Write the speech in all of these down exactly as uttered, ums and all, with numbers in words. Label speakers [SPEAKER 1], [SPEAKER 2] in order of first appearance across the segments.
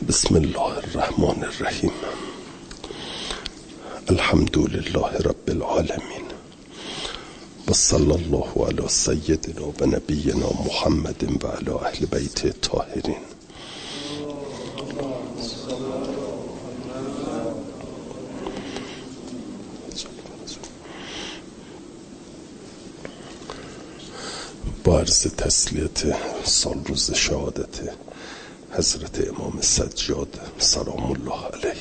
[SPEAKER 1] بسم الله الرحمن الرحیم. الحمد لله رب العالمین و صلی الله علی سیدنا و نبینا محمد و علی اهل بیت الطاهرین. با عرض تسلیت سال روز شهادت حضرت امام سجاد سلام الله علیه،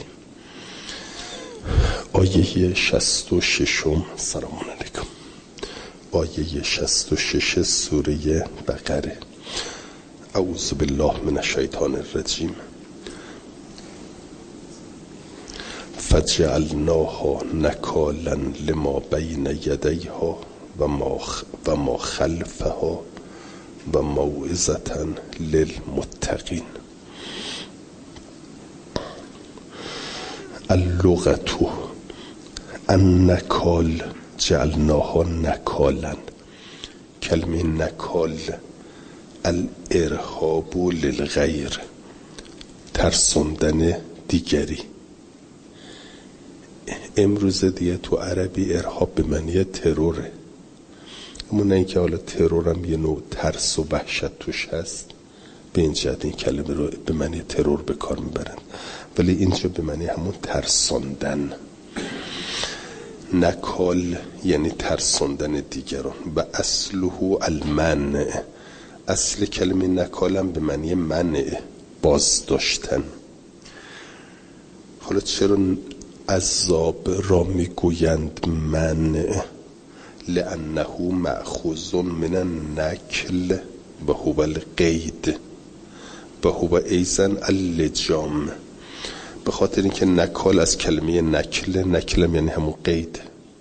[SPEAKER 1] آیه شصت و ششم سلام علیکم، آیه شصت و شش سوره بقره. اعوذ بالله من الشیطان الرجیم. فجعلناها نکالا لما بین یدیها و ما و ما خلفها و موعظة للمتقین. اللغة النکال، جعلناها نکالا. کلمه نکال الارهاب للغیر، ترسوندن دیگری. امروز دیگه تو عربی ارهاب به معنی تروره، اما نه اینکه حالا ترور هم یه نوع ترس و وحشت توش هست، به این جهت این کلمه رو به معنی ترور به کار میبرن، ولی اینجا به معنی همون ترساندن. نکال یعنی ترساندن دیگران. و اصله المنع، اصل کلمه نکال هم به معنی منع، باز داشتن. حالا چرا عذاب را میگویند منع؟ لأنه مأخوذ من النکل و هو القید و هو ایضا اللجام. به خاطر اینکه نکال از کلمه نکل، نکل یعنی همون قید،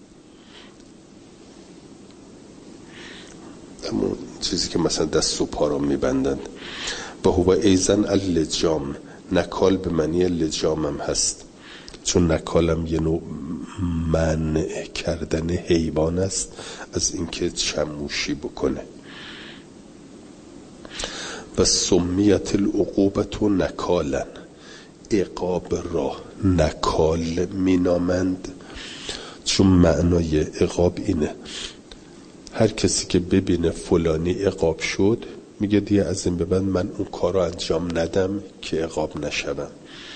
[SPEAKER 1] همون چیزی که مثلا دست و پا را میبندند. و هو ایضا اللجام، نکال به معنی لجام هم هست، چون نکالم یه نوع منع کردن حیوان است از اینکه چموشی بکنه. و سمیت العقوبة نکالا، عقاب را نکال مینامند، چون معنای عقاب اینه هر کسی که ببینه فلانی عقاب شد میگه دیگه از این به بعد من اون کار رو انجام ندم که عقاب نشوم.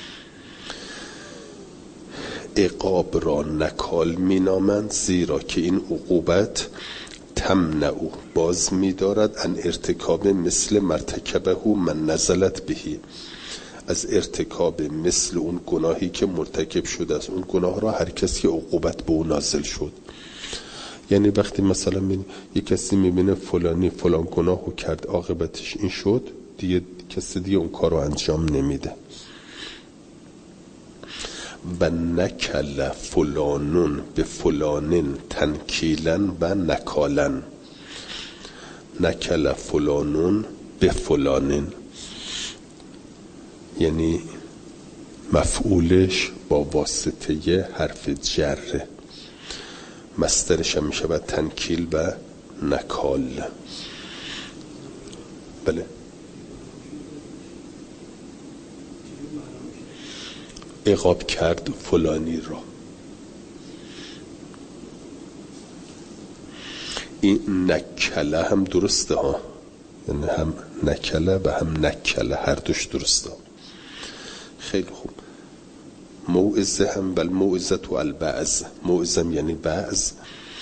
[SPEAKER 1] عقاب را نکال مینامند زیرا که این عقوبت تمنع باز می‌دارد ان ارتکاب مثل مرتکبه من نزلت بهی، از ارتکاب مثل اون گناهی که مرتکب شده است. اون گناه را هر کسی عقوبت به اون نازل شد. یعنی وقتی مثلا می... یک کسی میبینه فلانی فلان گناهو کرد عاقبتش این شد، دیگه کسی دیگه اون کار رو انجام نمیده. و نکل فلانون به فلانین تنکیلن و نکالن. نکل فلانون به فلانین یعنی مفعولش با واسطه حرف جره، مصدرش هم میشه باید تنکیل و نکال. بله، عقاب کرد فلانی را. این نکله هم درسته ها، یعنی هم نکله و هم نکله، هر دوش درسته. خیلی خوب. موعظه هم بل موعظه تو البعض، موعظه یعنی بعض.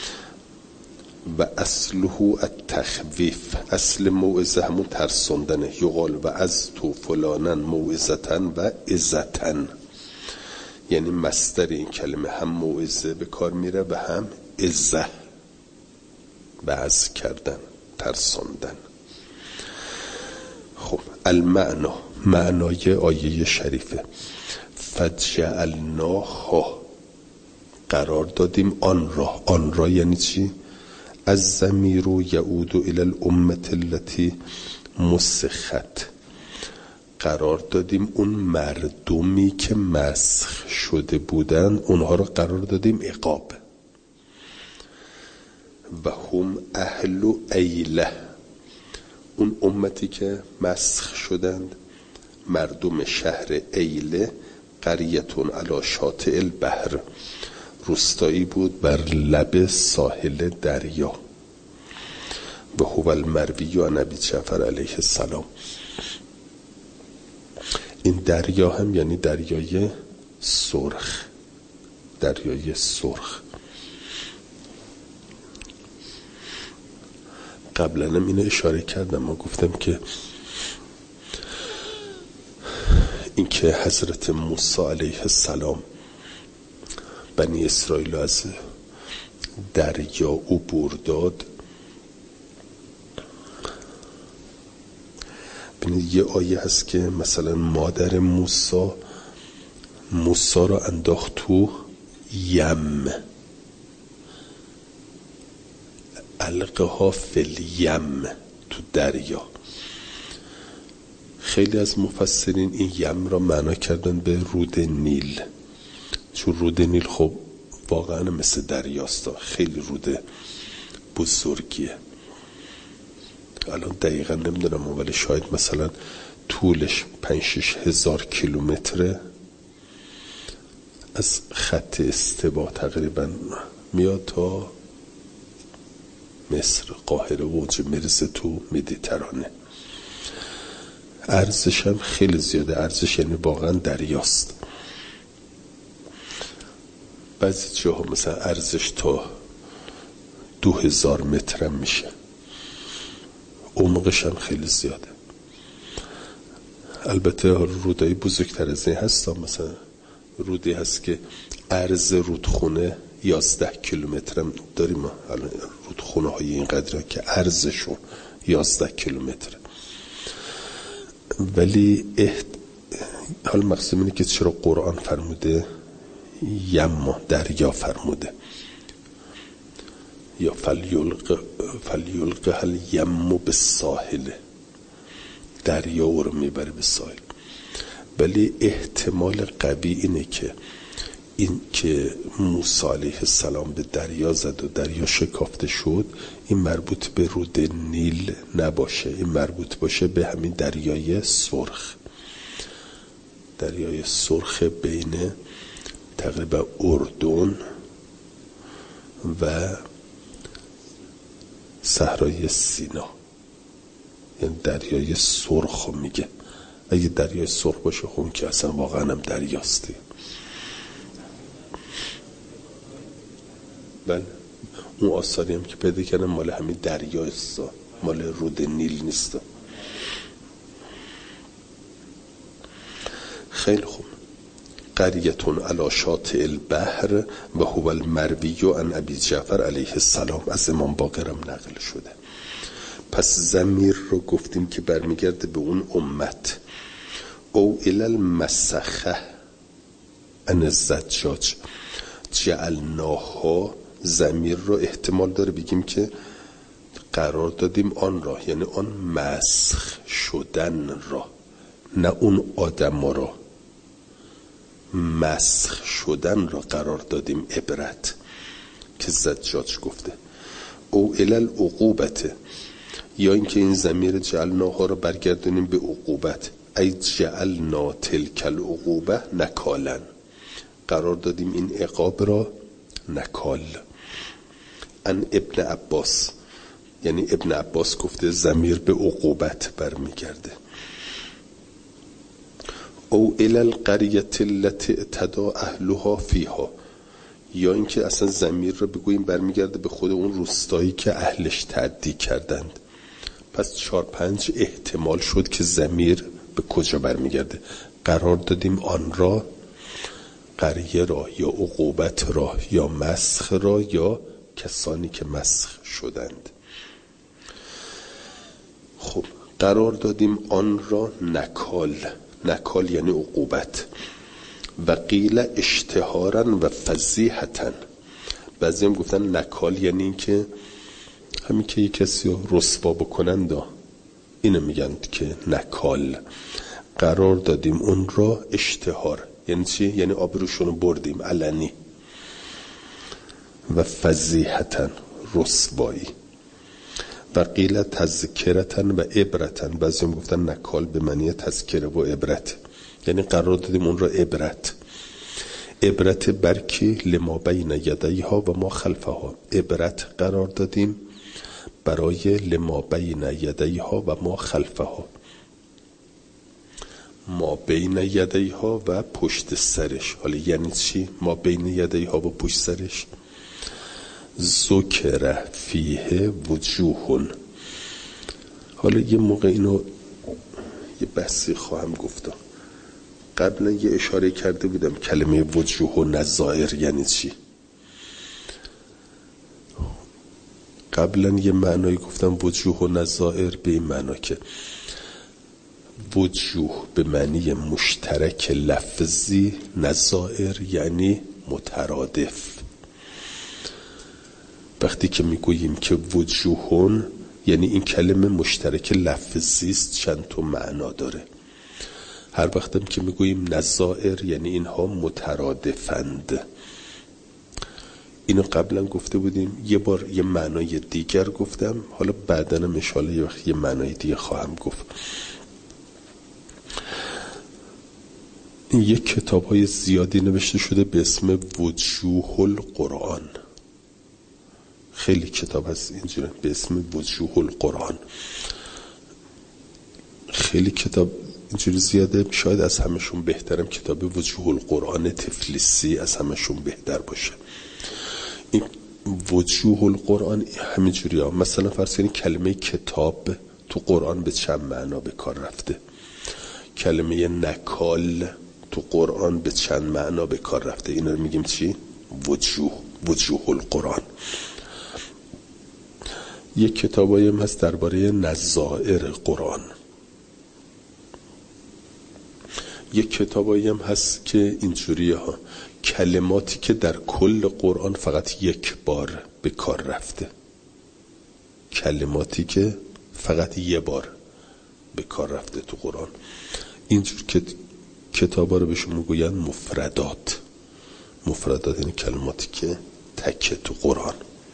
[SPEAKER 1] و اصله التخویف، اصل موعظه همون ترساندنه. یقال و از تو فلانن موعظتن و عظتن، یعنی مصدر این کلمه هم موعظه به کار میره و هم عظه، وعظ کردن، ترساندن. خب المعنا، معنای آیه شریفه فجعلناها، قرار دادیم آن را. آن را یعنی چی؟ از ضمیر یعود الی الامه التي مسخت، قرار دادیم اون مردمی که مسخ شده بودن، اونها رو قرار دادیم عقاب. و هم اهل ایله، اون امتی که مسخ شدند مردم شهر ایله قریتون علی شاطئ البحر، روستایی بود بر لب ساحل دریا. و هو المروی عن ابی جعفر علیه السلام. این دریا هم یعنی دریای سرخ، دریای سرخ. قبلا هم اینو اشاره کردم، ما گفتم که اینکه حضرت موسی علیه السلام بنی اسرائیل از دریا عبور داد، ببینید یه آیه هست که مثلا مادر موسی موسی را انداخت تو یم، القها فی الیم، تو دریا. خیلی از مفسرین این یم را معنا کردن به رود نیل، چون رود نیل خب واقعا مثل دریاست، خیلی رود بزرگیه. الان دقیقا نمیدونم ولی شاید مثلا طولش پنج شش هزار کیلومتره، از خط استوا تقریبا میاد تا مصر، قاهره و اونجا میرسه تو مدیترانه. عرضش هم خیلی زیاده، عرضش یعنی واقعا دریاست. بعضی جاها مثلا عرضش تا دو هزار متر هم میشه، عمقش هم خیلی زیاده. البته رودایی بزرگتر از این هست، مثلا رودی هست که عرض رودخونه یازده کیلومتر هم داریم. الان رودخونه های این قدره که عرضشون یازده کیلومتر. ولی احت... حال مقصود اینه که چرا قرآن فرموده یم، دریا فرموده، یا فلیلق فلیلقه الیم بالساحل، دریا او رو میبره به ساحل. ولی احتمال قوی اینه که این که موسی علیه السلام به دریا زد و دریا شکافته شد، این مربوط به رود نیل نباشه، این مربوط باشه به همین دریای سرخ، دریای سرخ بین تقریبا اردن و صحرای سینا، یعنی دریای سرخ میگه. اگه دریای سرخ باشه خون که اصلا واقعا هم دریاستی. بله اون آثاری هم که پیدا کردن مال همین دریاست، مال رود نیل نیست. خیلی خوب. قریتون علی شاطئ البحر و هو المروی عن ابی جعفر علیه السلام، از امام باقرم نقل شده. پس ضمیر رو گفتیم که برمیگرده به اون امت. او الی المسخه ان الزجاج جعلناها، ضمیر رو احتمال داره بگیم که قرار دادیم آن را، یعنی آن مسخ شدن را، نه اون آدم را، مسخ شدن را قرار دادیم عبرت که زجاج گفته. او الی العقوبت، یا اینکه این ضمیر جعلناها را برگردونیم به عقوبت، ای جعلنا تلک العقوبه نکالا، قرار دادیم این عقاب را نکال. ان ابن عباس، یعنی ابن عباس گفته ضمیر به عقوبت برمیگرده. او الی القریة التي اعتدى اهلها فیها، یا اینکه اصلا ضمیر رو بگوییم برمیگرده به خود اون روستایی که اهلش تعدی کردند. پس چهار پنج احتمال شد که ضمیر به کجا برمیگرده. قرار دادیم آن را، قریه را یا عقوبت را یا مسخ را یا کسانی که مسخ شدند. خب قرار دادیم آن را نکال، نکال یعنی عقوبت. و قیل اشتهارا و فضیحتا، بعضی هم گفتن نکال یعنی این که همین که یک کسی رو رسوا بکنند، اینو میگن که نکال. قرار دادیم اون را اشتهار، یعنی چی؟ یعنی آبروشونو بردیم علنی. و فضیحتا، رسوایی. وقیل تذکرتن و عبرتن، بعضی هم گفتن نکال به معنی تذکره و عبرت، یعنی قرار دادیم اون را عبرت. عبرت برکی لما بین یدیها و ما خلفها، عبرت قرار دادیم برای لما بین یدیها و ما خلفها، ما بین یدیها و پشت سرش. حالا یعنی چی ما بین یدیها و پشت سرش؟ ذکر فیه وجوهون. حالا یه موقع اینو یه بحثی خواهم گفتم. قبلا یه اشاره کرده بودم کلمه وجوه و نظائر یعنی چی. قبلا یه معنایی گفتم وجوه و نظائر به این معنا که وجوه به معنی مشترک لفظی، نظائر یعنی مترادف. وقتی که میگوییم که وجوهون یعنی این کلمه مشترک لفظی است، چند تا معنا داره. هر وقتم که میگوییم نظائر یعنی اینها مترادفند. اینو قبلا گفته بودیم، یه بار یه معنای دیگر گفتم، حالا بعداً ان شاءالله یه وقت یه معنای دیگه خواهم گفت. این یک کتاب‌های زیادی نوشته شده به اسم وجوه القرآن. خیلی کتاب هست اینجوری به اسم وجوه القرآن. خیلی کتاب اینجوری زیاده، شاید از همشون بهترم کتاب وجوه القرآن تفلیسی از همشون بهتر باشه. این وجوه القرآن همینجوری ها. مثلا فرض کنید کلمه کتاب تو قرآن به چند معنا به کار رفته، کلمه نکال تو قرآن به چند معنا به کار رفته. اینا رو میگیم چی؟ وجوه، وجوه القرآن. یک کتابایی هم هست درباره نظائر قرآن. یک کتابایی هم هست که اینجوریه ها، کلماتی که در کل قرآن فقط یک بار به کار رفته، کلماتی که فقط یک بار به کار رفته تو قرآن. اینجور که کتابا رو بهشون میگوین مفردات. مفردات یعنی کلماتی که تکه تو قرآن.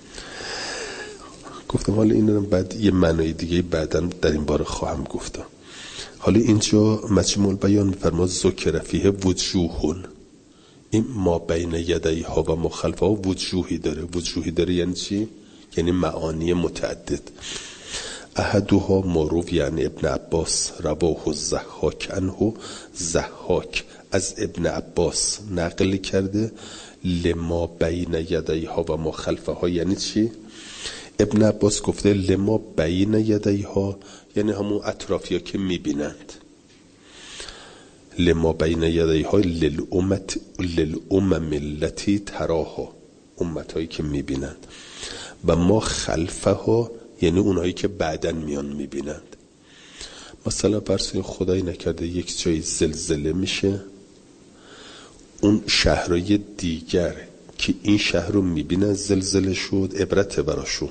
[SPEAKER 1] گفتم حالا این رو بعد یه معنای دیگه بعداً در این باره خواهم گفتم. حالا اینجا مجموع البیان فرما ذکر فیه وجوهون، این ما بین یدیها و ما خلفها وجوهی داره. وجوهی داره یعنی چی؟ یعنی معانی متعدد. احدها معروف یعنی ابن عباس رواه الضحاک عنه، ضحاک از ابن عباس نقل کرده لما بین یدیها و ما خلفها یعنی چی؟ ابن عباس گفته لما بین یدیها یعنی همون اطرافی ها که میبینند، لما بین یدیها للامت للامم التي تراها، امت هایی که میبینند، و ما خلفها یعنی اونایی که بعدن میان میبینند. مثلا فرض خدای نکرده یک جای زلزله میشه، اون شهرهای دیگر که این شهر رو میبینن زلزله شد عبرت براشون.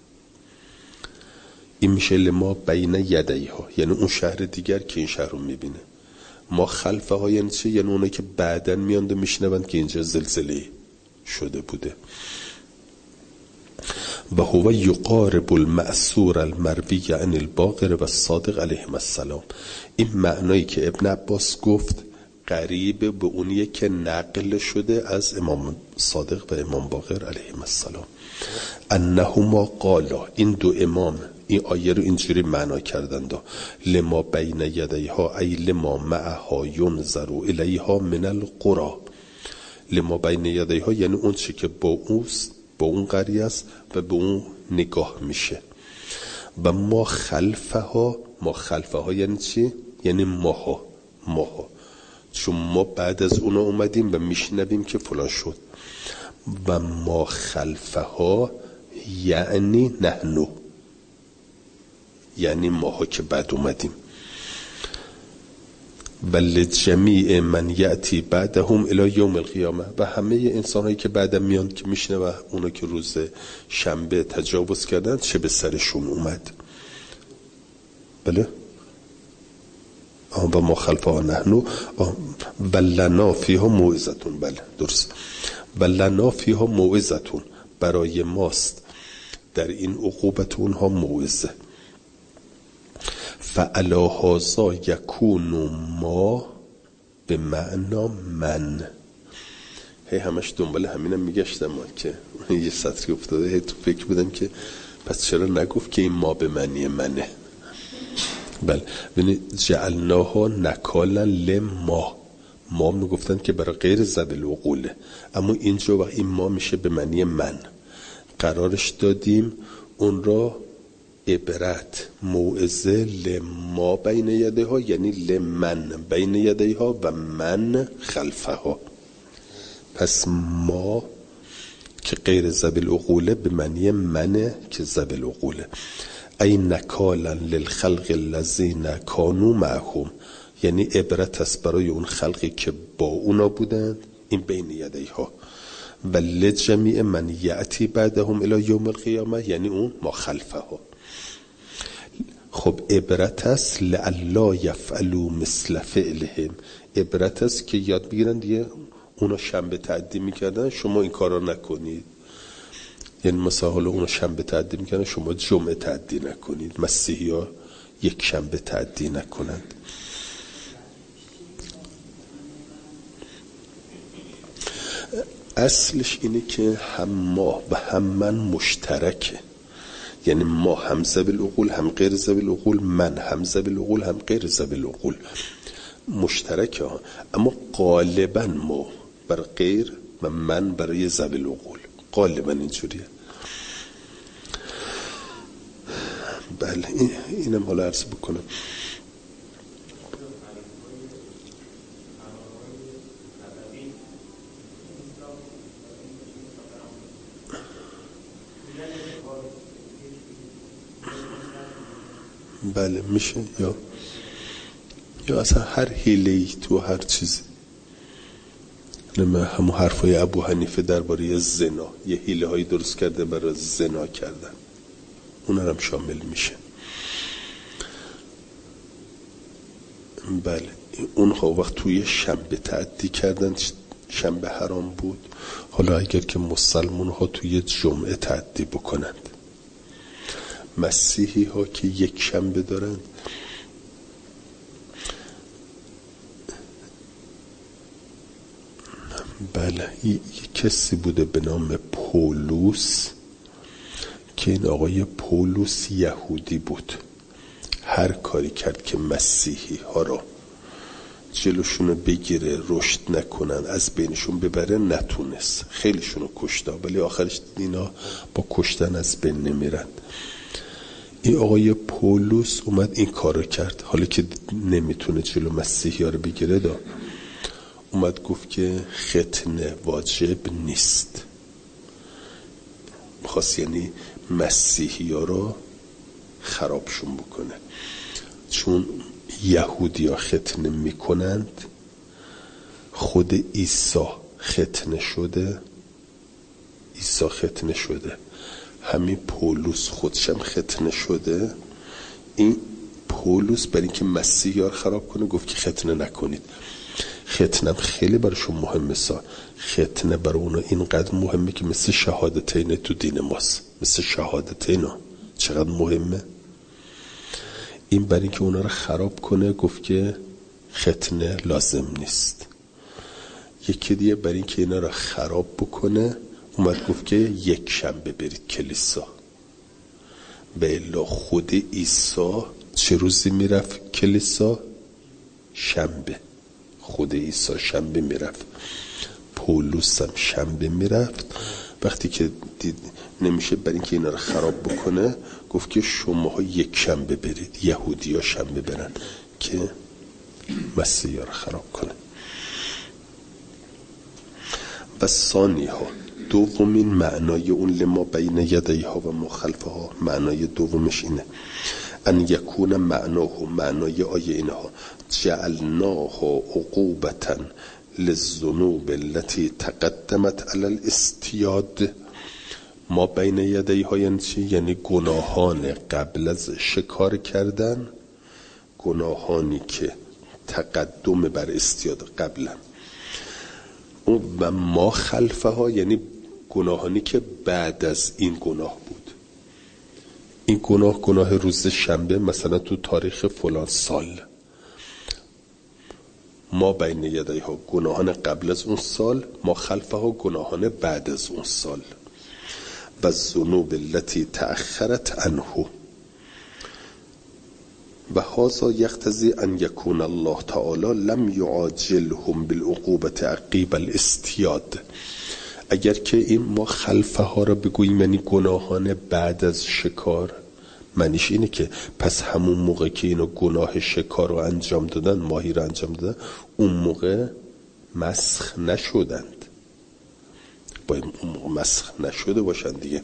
[SPEAKER 1] این میشه لما بین یدیها یعنی اون شهر دیگر که این شهر رو میبینه. ما خلفه ها یعنی چه؟ یعنی اونایی که بعدن میانده میشنوند که اینجا زلزله شده بوده. و هو یقارب المأثور المروی عن الباقر و الصادق علیهم السلام. این معنایی که ابن عباس گفت قریب به اونیه که نقل شده از امام صادق و امام باقر علیهم السلام. انهما قالا، این دو امام این آیه رو اینجوری معنا کردند: لما بین یدیها ای لما معها ینظر الیها من القرى. لما بین یدیها یعنی اون چی که با اوست، با اون قریه است و به اون نگاه میشه. و ما خلفها، ما خلفها یعنی چی؟ یعنی ماها ماها چون ما بعد از اونا اومدیم و میشنویم که فلان شد. و ما خلفها یعنی نحنو، یعنی ماها که بعد اومدیم. بل جمیع من یأتی بعدهم الی یوم القیامه، و همه انسان هایی که بعدم میان که میشنوه اونا که روز شنبه تجاوز کردن چه به سرشون اومد. بله و ما خلفها نحنو و لنا فیها موعظتون. بله درست. و لنا فیها موعظتون، برای ماست در این عقوبت اونها موعظه. فعلی هذا یکون ما به معنا من. هی همش دنبال همینم میگشتم که یه سطری افتاده، هی تو فکر بودم که پس چرا نگفت که این ما به معنی منه. بله ببینید جعلناها نکالا لما، ما میگفتن که برای غیر ذوی العقوله، اما اینجا وقت این ما میشه به معنی من، قرارش دادیم اون را عبرت موعظه لما بین یدیها، یعنی لمن بین یدیها و من خلفها. پس ما که غیر ذوی العقوله به معنی منه که ذوی العقوله. ای نکالا للخلق الذین کانوا معهم، یعنی عبرت است برای اون خلقی که با اونا بودند، این بین یدیها، و لجمیع من یأتی بعدهم الی یوم القیامه، یعنی اون ما خلفها. خب عبرت است لعلا یفعلوا مثل فعلهم، عبرت است که یاد بگیرن دیگه اونا شنبه تعدی میکردن شما این کارا نکنید، یعنی مثلا حالا اونا شنبه تعدی میکردن شما جمعه تعدی نکنید، مسیحی ها یک شنبه تعدی نکنند. اصلش اینه که هم ما و هم من مشترکه، یعنی ما هم ذوی العقول هم غیر ذوی العقول، من هم ذوی العقول هم غیر ذوی العقول، مشترکه ها، اما غالبا ما بر غیر و من برای ذوی العقول، غالبا اینجوریه. بله اینم حالا عرض بکنم. بله میشه، یا یا اصلا هر حیله‌ای تو هر چیزی. همون حرفای ابو حنیفه درباره زنا، یه حیله هایی درست کرده برای زنا کردن، اون هم شامل میشه. بله اونها وقت توی شنبه تعدی کردن، شنبه حرام بود، حالا اگر که مسلمان ها توی جمعه تعدی بکنند، مسیحی ها که یک شنبه دارند، بله یه کسی بوده به نام پولس که این آقای پولس یهودی بود، هر کاری کرد که مسیحی ها را جلوشونو بگیره، رشد نکنن، از بینشون ببره، نتونست، خیلیشونو کشته، ولی آخرش اینا با کشتن از بین نمیرن. این آقای پولس اومد این کارو کرد، حالا که نمیتونه جلو مسیحی ها رو بگیره، دا اومد گفت که ختنه واجب نیست، خواست یعنی مسیحی ها رو خرابشون بکنه، چون یهودی ها ختنه میکنند، خود عیسی ختنه شده، عیسی ختنه شده، همین پولس خودشم ختنه شده. این پولس برای اینکه مسیحی ها رو خراب کنه گفت که ختنه نکنید. ختنه خیلی براشون مهمه، سا ختنه برای اونا اینقدر مهمه که مثل شهادتین تو دین ماست، مثل شهادتین ها چقدر مهمه. این برای اینکه اونا رو خراب کنه گفت که ختنه لازم نیست. یکی دیگه برای اینکه اینا رو خراب بکنه اومد گفت که یک شنبه برید کلیسا. به الا خود عیسی چه روزی میرفت کلیسا؟ شنبه. خود عیسی شنبه میرفت، پولس هم شنبه میرفت. وقتی که دید نمیشه برای اینکه اینا رو خراب بکنه گفت که شماها یک شنبه برید، یهودی ها شنبه برن که مسیحی ها رو خراب کنه. و ثانی ها، دومین معنای اون لما بین یدیها و ما خلفها، معنای دومش اینه ان یکون معناه، معنای آیه اینها جعلناها عقوبتا للذنوب التي تقدمت علی الاستیاد. ما بین یدیها یعنی چی؟ یعنی گناهان قبل از شکار کردن، گناهانی که تقدم بر استیاد قبلا، و ما خلفها یعنی گناهانی که بعد از این گناه بود. این گناه گناه روز شنبه مثلا تو تاریخ فلان سال، ما بین یدیها گناهان قبل از اون سال، ما خلفها گناهان بعد از اون سال. و الذنوب التي تأخرت عنه و هذا یقتضی ان یکون الله تعالی لم یعاجلهم بالعقوبة عقیب الاستیاد. اگر که این ما خلفه ها را بگوییم یعنی گناهان بعد از شکار، معنیش اینه که پس همون موقع که اینو گناه شکار رو انجام دادن، ماهی رو انجام دادن، اون موقع مسخ نشدند، باید اون موقع مسخ نشده باشن دیگه.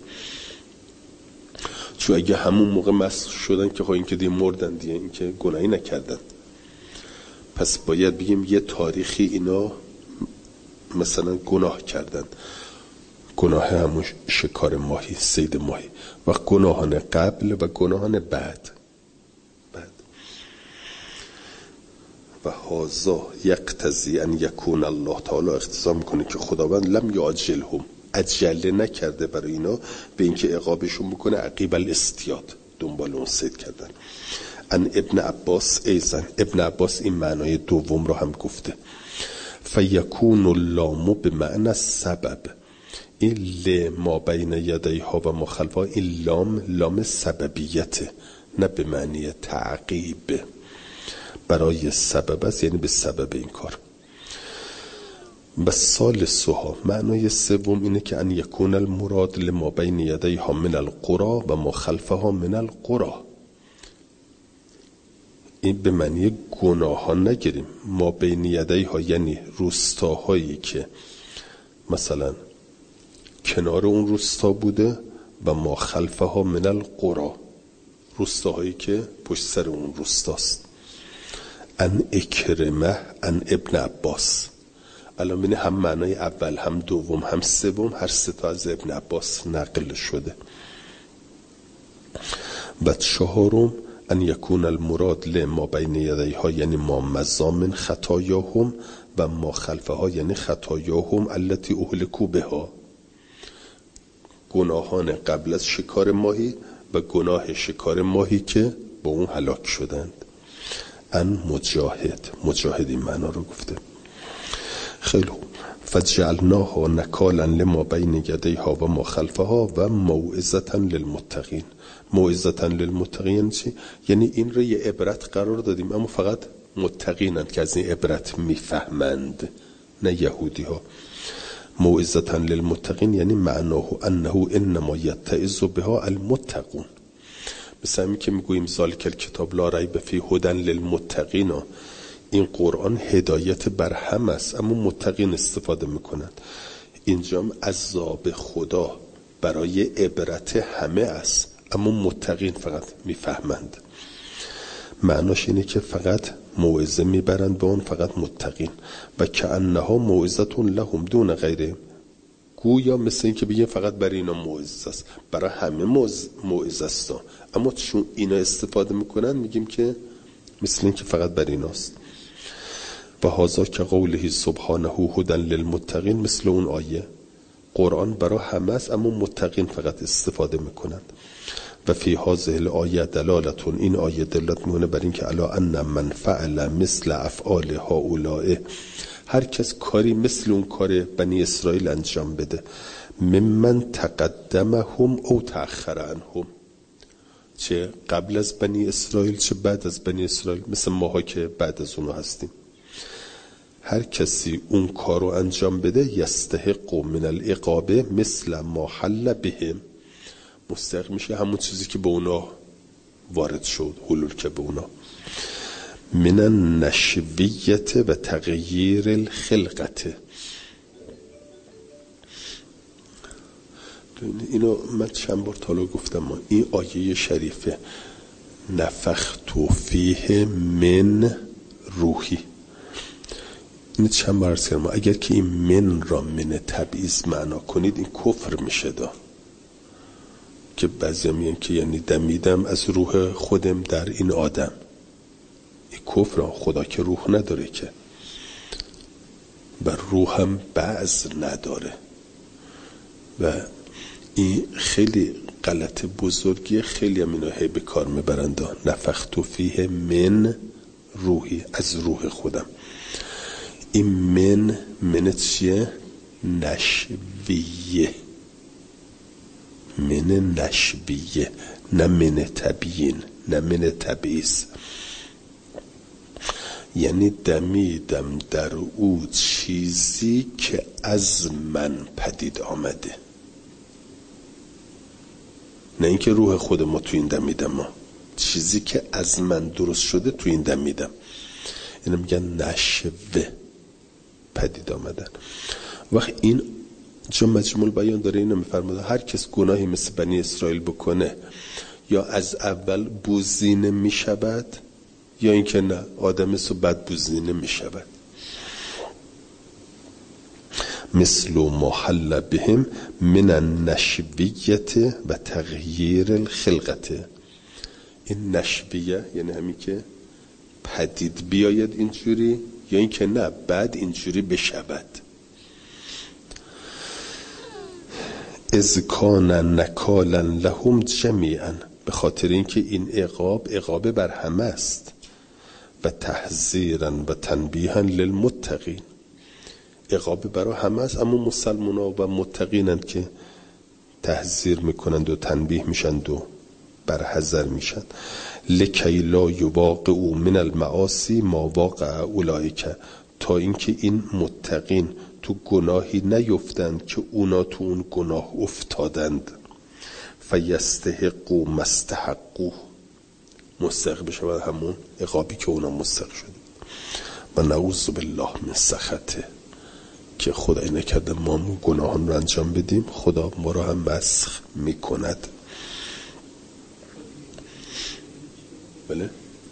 [SPEAKER 1] چون اگه همون موقع مسخ شدن که خب این که دیگه مردن دیگه، این که گناهی نکردن. پس باید بگیم یه تاریخی اینا مثلا گناه کردن، گناه همون شکار ماهی، صید ماهی، و گناهان قبل و گناهان بعد بعد و هازا یقتضی ان یکون الله تعالی اقتضا میکنه که خداوند لم یعجلهم، عجله نکرده برای اینا به اینکه عقابشون بکنه عقیب الاستیاد، دنبال اون صید کردن. ان ابن عباس ایزن، ابن عباس این معنای دوم رو هم گفته. فیکون اللام به معنی سبب، این ل ما بین یدیها و ما خلفها، این لام لام سببیته، نه به معنی تعقیب، برای سبب است، یعنی به سبب این کار. و ثالثها، معنای سوم اینه که ان یکون المراد لما بین یدیها من القرى و ما خلفها من القرى، این به معنی گناه ها نگیریم. ما بین یدیها یعنی روستاهایی که مثلا کنار اون روستا بوده، و ما خلفها من القرى، روستاهایی که پشت سر اون روستاست. ان اکرمه ان ابن عباس، الان بینه هم معنای اول هم دوم هم سوم هر سه تا از ابن عباس نقل شده. و چهارم ان یکون المراد لما بین یدیها یعنی ما مزامن خطایاهم و ما خلفها یعنی خطایاهم التي اهلكوا بها، گناهان قبل از شکار ماهی و گناه شکار ماهی که با اون هلاک شدند. ان مجاهد، مجاهد این معنا رو گفته. خیلی خوب. فجعلناها نکالا لما بین یدیها و ما خلفها و موعظة للمتقین. موعظة للمتقین چی؟ یعنی این رو یه عبرت قرار دادیم، اما فقط متقینند که از این عبرت میفهمند، نه یهودی ها. موعظة للمتقین یعنی معناه انه انما یتعظ بها المتقون. مثل همین که میگوییم ذالک الکتاب لا ریب فیه هدی للمتقین، این قرآن هدایت بر هم است اما متقین استفاده میکنند. اینجا عذاب خدا برای عبرت همه است اما متقین فقط میفهمند. معناش اینه که فقط موعظه میبرند به اون فقط متقین. و کأنها موعظة لهم دون غیرهم، گویا مثل این که بگیم فقط برای اینا موعظه است، برای همه موعظه است، اما چون اینا استفاده میکنن میگیم که مثل این که فقط برای ایناست. و هذا که قوله سبحانه هدی للمتقین، مثل اون آیه قرآن برای همه است اما متقین فقط استفاده میکنند. و فی هذه الآیه دلالتون، این آیه دلالت میکنه بر این که الا ان من فعل مثل افعال هؤلاء، هر کس کاری مثل اون کار بنی اسرائیل انجام بده، ممن تقدمهم او تأخر عنهم، چه قبل از بنی اسرائیل چه بعد از بنی اسرائیل، مثل ماها که بعد از اونو هستیم، هر کسی اون کارو انجام بده یستحق من العقاب مثل ما حل بهم، مستحق میشه همون چیزی که به اونا وارد شد، حلول که به اونا. من النشویت و تغییر الخلقت، اینو من چند بار تالا گفتم، ما این آیه شریفه نفخت فیه من روحی، این چند بار عرض کردم، اگر که این من را من تبعیض معنا کنید این کفر میشه دا، که بعضی میگن که یعنی دمیدم از روح خودم در این آدم، این کفر، خدا که روح نداره که، و روح هم بعض نداره. و این خیلی غلط بزرگی خیلی هم اینو هی به کار میبرند. نفخت فیه من روحی، از روح خودم. این من من چیه؟ نشویه، من نشویه، نه من تبیین، نه من تبعیض. یعنی دمیدم در او چیزی که از من پدید آمده، نه اینکه روح خود ما تو این دمیدم، ما چیزی که از من درست شده تو این دمیدم. اینو میگن نشوه، پدید آمدن. وقت این چون مجموع بیان داره اینو میفرماده هر کس گناهی مثل بنی اسرائیل بکنه یا از اول بوزینه میشود یا اینکه نه آدم است و بد بوزینه میشود. مثل ما حل بهم من النشویت و تغییر الخلقت. این نشویه یعنی همین که پدید بیاید اینجوری یا اینکه نه بعد اینجوری بشود. اذ کان نکالا لهم جمیعا، به خاطر اینکه این عقاب عقاب بر همه است. و تحذیرا و تنبیها للمتقین، عقاب برای همه است، اما مسلمان ها و متقینند که تحذیر میکنند و تنبیه میشند و برحذر میشند. لکی لا یواقعوا من المعاصی ما واقع اولئک، تا اینکه این متقین تو گناهی نیفتند که اونا تو اون گناه افتادند. فیستحقوا ما استحقوا، مستحق بشود همون عقابی که اونا مستحق شد. و نعوذ بالله من سخطه، که خدای نکرده ما گناهان رو انجام بدیم خدا ما رو هم مسخ میکند. بله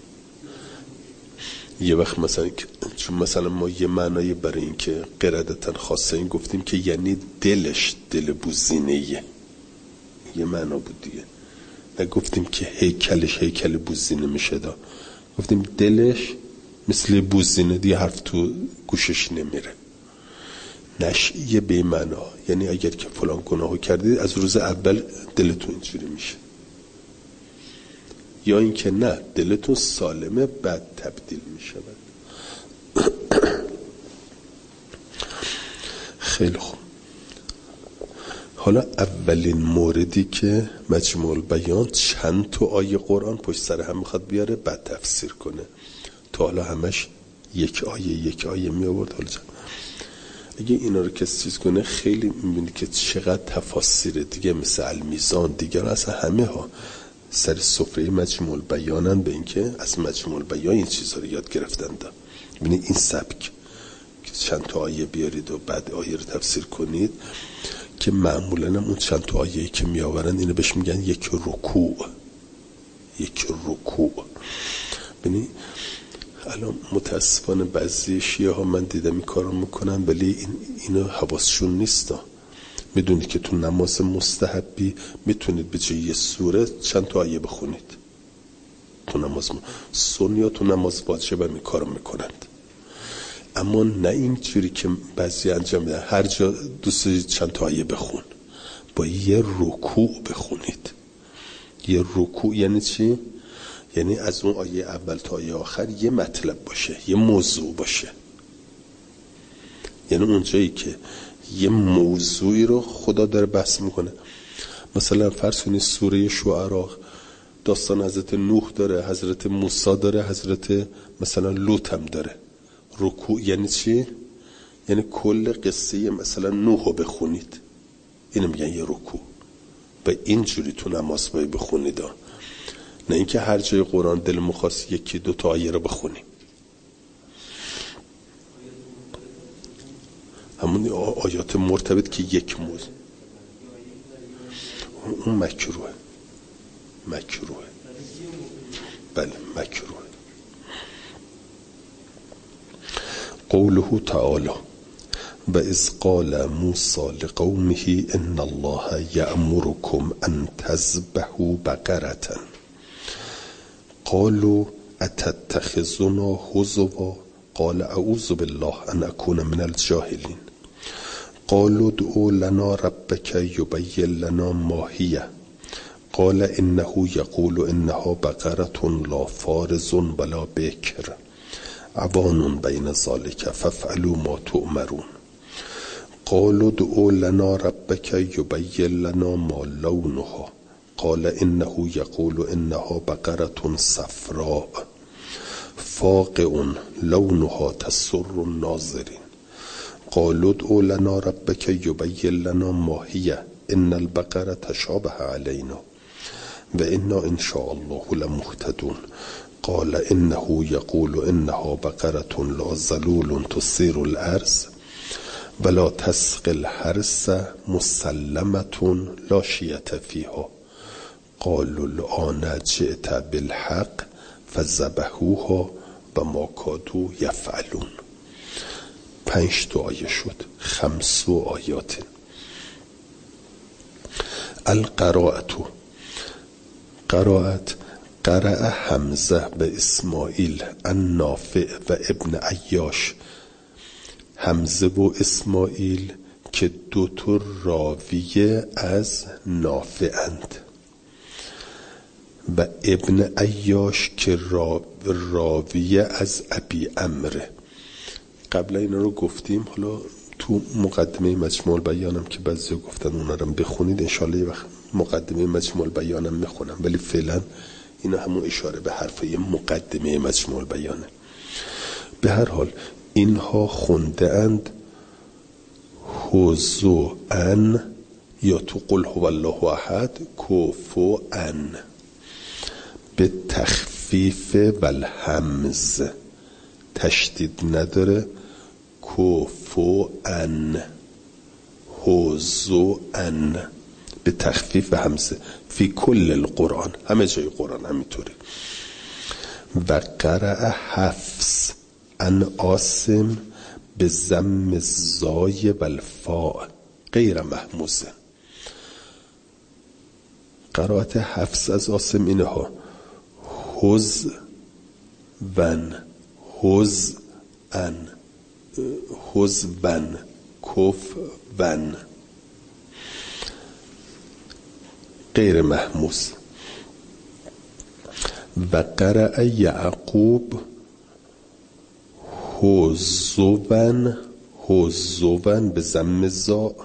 [SPEAKER 1] یه وقت مثلا چون مثلا ما یه معنایی برای این که قردتن خاصه این گفتیم که یعنی دلش دل بوزینه‌ایه، یه معنا بود دیگه. نگفتیم که هیکلش هیکل بوزینه میشه دا، گفتیم دلش مثل بوزینه دیگه، حرف تو گوشش نمیره. نشیه به معنا یعنی اگر که فلان گناهو کردید از روز اول دلتون اینجوری میشه، یا اینکه نه دلتون سالمه بعد تبدیل میشه. خیلی خوب. حالا اولین موردی که مجموع بیان چند تا آیه قرآن پشت سر هم میخواد بیاره بعد تفسیر کنه. تا حالا همش یک آیه یک آیه می آورد. حالا اگه اینا رو کسی چیز کنه خیلی میبینی که چقدر تفاسیر دیگه مثل المیزان دیگر اصلا همه ها سر سفره مجموع بیانن به این که از مجموع بیان این چیزها رو یاد گرفتن. دا ببینید این سبک که چند تا آیه بیارید و بعد آیه رو تفسیر کنید، که معمولا هم اون چند تا آیه‌ای که می آورن اینو بهش میگن یک رکوع، یک رکوع. ببینید الان متاسفانه بعضی شیعه ها من دیدم این کارو میکنن ولی این اینو حواسشون نیستا. میدونید که تو نماز مستحبی میتونید به جای یه سوره چند تا آیه بخونید تو نماز. سنی ها تو نماز واجب هم این کارو میکنند، اما نه این جوری که بعضی انجام میدن هر جا دوست چند تا آیه بخون. با یه رکوع بخونید. یه رکوع یعنی چی؟ یعنی از اون آیه اول تا آیه آخر یه مطلب باشه، یه موضوع باشه. یعنی اون جایی که یه موضوعی رو خدا داره بحث میکنه. مثلا فرض کنید سوره شعراء داستان حضرت نوح داره، حضرت موسی داره، حضرت مثلا لوط هم داره. رکوع یعنی چی؟ یعنی کل قصه مثلا نوح رو بخونید. اینو میگن یه رکوع. به اینجوری تو نماز باید بخونید، نه اینکه هر جای قرآن دل مخواست یکی دو تا آیه رو بخونیم. همون آیات مرتبط که یک موضوع اون مکروه مکروه بله مکروه. قوله تعالی و اذ قال موسی لقومه ان الله یأمرکم ان تذبحوا بقرة قالوا اتتخذنا هزوا قال اعوذ بالله ان اكون من الجاهلین قالوا ادع لنا ربك يبين لنا ما هي قال انه یقول انها بقرة لا فارض ولا بکر عوان بین ذلك فافعلوا ما تؤمرون. قالوا ادع لنا ربك يبين لنا ما لونها قال انه يقول انها بقرة صفراء فاقع لونها تسر الناظرين. قالوا ادع لنا ربك يبين لنا ما هي ان البقرة تشابه علينا وإنا إن شاء الله لمهتدون. قال إنه يقول إنها بقرة لا ذلول تثير الأرض ولا تسقي الحرث مسلمة لا شية فيها. قالوا الآن جئت بالحق فذبحوها وما كادوا يفعلون. پنج تا آیه شد. خمس آیات. القراءة قرائت قرأ حمزه به اسماعیل النافع و ابن عیاش. حمزه و اسماعیل که دو تا راویه از نافعند و ابن عیاش که راویه از ابی عمرو. قبل اینا رو گفتیم، حالا تو مقدمه مجموع البیانم که بعضی گفتن اونا رو بخونید، انشالله یه وقت مقدمه مجموع البیانم میخونم، ولی فعلا اینا همون اشاره به حرفای مقدمه مجموع البیانه. به هر حال اینها خونده اند هزوان یا تو قل هو الله احد کفوان به تخفیف و الهمز، تشدید نداره. کفوان هزوان به تخفیف و همزه فی کل القرآن، همه جای قرآن همینطوره. و قرأ حفص ان عاصم به ضم زای و الفاء غیر محموزه. قرائت حفص از عاصم اینها هز ون هز ان هز ون کف ون غیر محموز. و قرأ یعقوب هزوون هزوون به ضم زا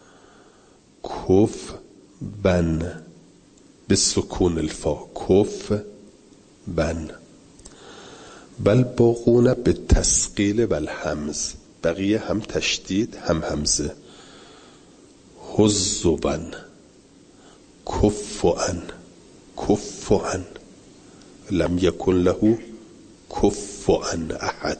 [SPEAKER 1] کف ون به سکون الفا کف ون. بل باقون به تسقیل و الهمز، بقیه هم تشدید هم همزه. هزوون کفوان کفوان لم یکن له کفوان احد.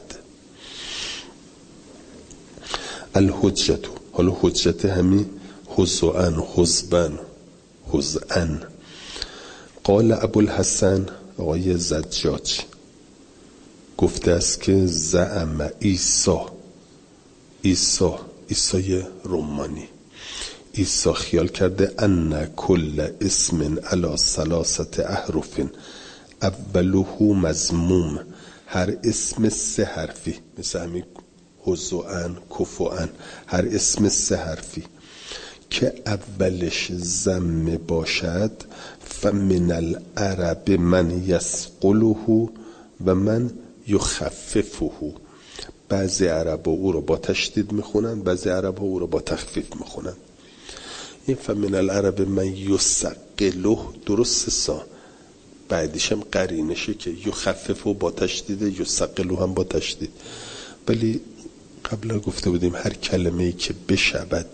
[SPEAKER 1] الحجت، حالا حجت همین هزوان هزبن هزان. قال ابوالحسن آقای زجاج گفته است که زعم عیسی عیسی عیسی رومانی عیسی خیال کرده ان کل اسم علی ثلاثت احرف اوله مضموم، هر اسم سه حرفی مثل همین هزوان کفوان، هر اسم سه حرفی که اولش ضم باشد فمن العرب من یثقله و من یخففه. بعضی عرب او رو با تشدید میخونن، بعضی عرب او رو با تخفیف میخونن. این فمن العرب من یثقله درست سا، بعدیش هم قرینشه که یخففه با تشدید، یثقله هم با تشدید. ولی قبلا گفته بودیم هر کلمه‌ای که بشود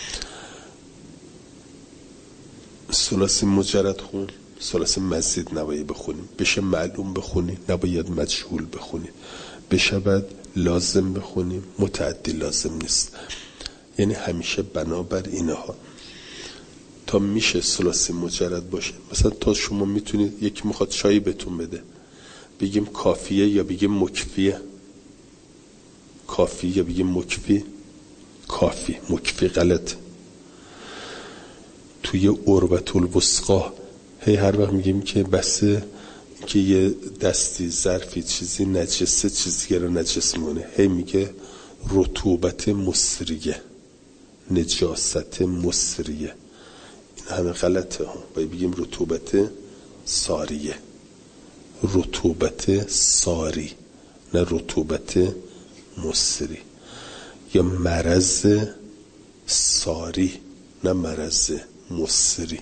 [SPEAKER 1] ثلاثی مجرد خون، ثلاثی مزید نباید بخونیم، بشه معلوم بخونیم، نباید مجهول بخونیم، بشود لازم بخونیم، متعدی لازم نیست. یعنی همیشه بنابر اینها تا میشه ثلاثی مجرد باشه. مثلا تا شما میتونید یکی میخواد چایی بهتون بده، بگیم کافیه یا بگیم مکفیه؟ کافی یا بگیم مکفی؟ کافی. مکفی غلط. توی عربة الوثقی هی هر وقت میگیم که بسه که یه دستی ظرفی چیزی نجسه، چیزی رو نجس مونه، هی میگه رطوبت مصریه، نجاست مصریه. این همه غلطه ها. باید بگیم رطوبت ساریه، رطوبت ساری، نه رطوبت مصری. یا مرض ساری نه مرض مصری.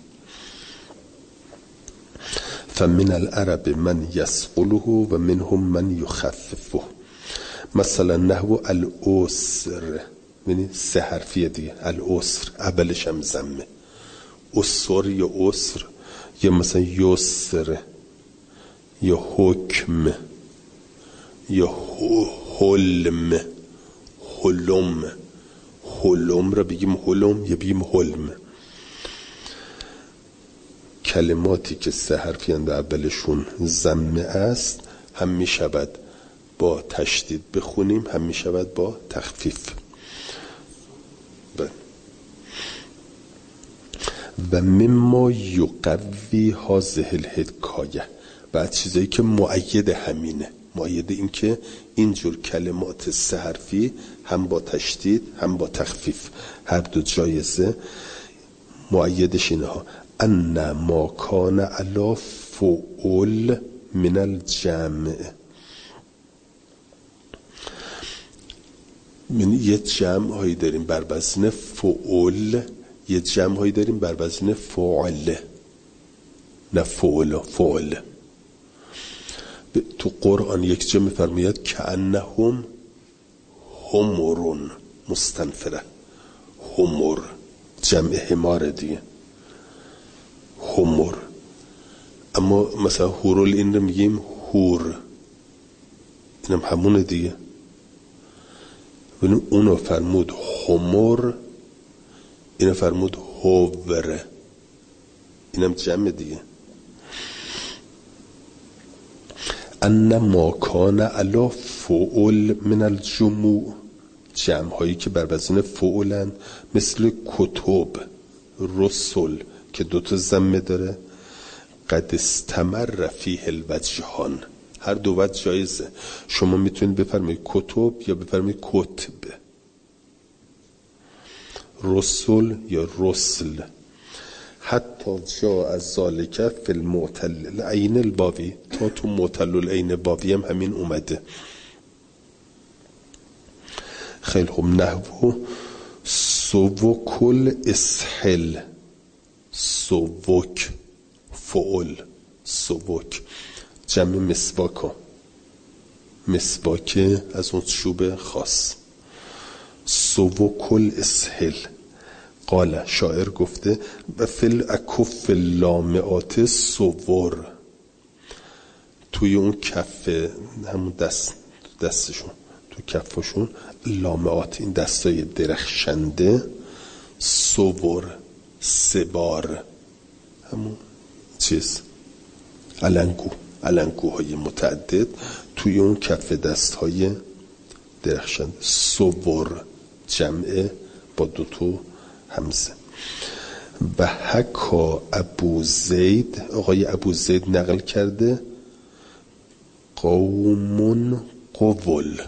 [SPEAKER 1] فمن العرب من یسقله و منهم من یخففه. مثلا نحو الاسر، یعنی سه حرفیه دیگه. الاسر اولش هم ضمه، اسر یا اسر، یا مثلا یسر یا حکم یا حلم. حلم حلم را بگیم حلم یا بگیم حلم. کلماتی که سه حرفی اند اولشون ضمه است هم می شود با تشدید بخونیم، هم می شود با تخفیف. و مما یقوی هذه الحکایه، بعد چیزایی که مؤید همینه، مؤید این که اینجور کلمات سه حرفی هم با تشدید هم با تخفیف هر دو جایزه. مؤیدش اینها: ان ما کان علی فعول من الجمع. من یه جمع هایی داریم بر وزن فعول، یه جمع هایی داریم بر وزن فعل، نه فعل فعل. تو قرآن یک جمع فرماید که انهم همرون مستنفره. همر جمع حمار دیگه، همر. اما مثلا هورول این رو میگیم هور، اینم همونه دیگه. و اونو فرمود همر، اینو فرمود هوور، اینم جمع دیگه. ان ما کان علی فعول من الجموع، جمع هایی که بر وزن فعولن، مثل کتب، رسل که دوتا ضمه داره. قد استمر فیه الوجهان، هر دو وجه جایزه. شما میتونید بفرمایید کتب یا بفرمایید کتب، رسل یا رسل. حتی جا از ذالک فی المعتل العین الباوی، تا تو معتل العین باوی هم همین اومده. خیلی خوب. نحو سوک الاسحل، سوک فعل، سوک جمع مسواک ها، مسواک از اون چوب خاص. سوک الاسحل. قال شاعر گفته و فل اکف لامعات سوور، توی اون کف همون دست دستشون، تو کفشون لامعات، این دستای درخشنده، سوور سبار، همون چیز علنگو، علنگوهای متعدد توی اون کف دستهای درخشنده. سوور جمعه با دوتو همزه. و حکا ابو زید، آقای ابو زید نقل کرده، قوم قول،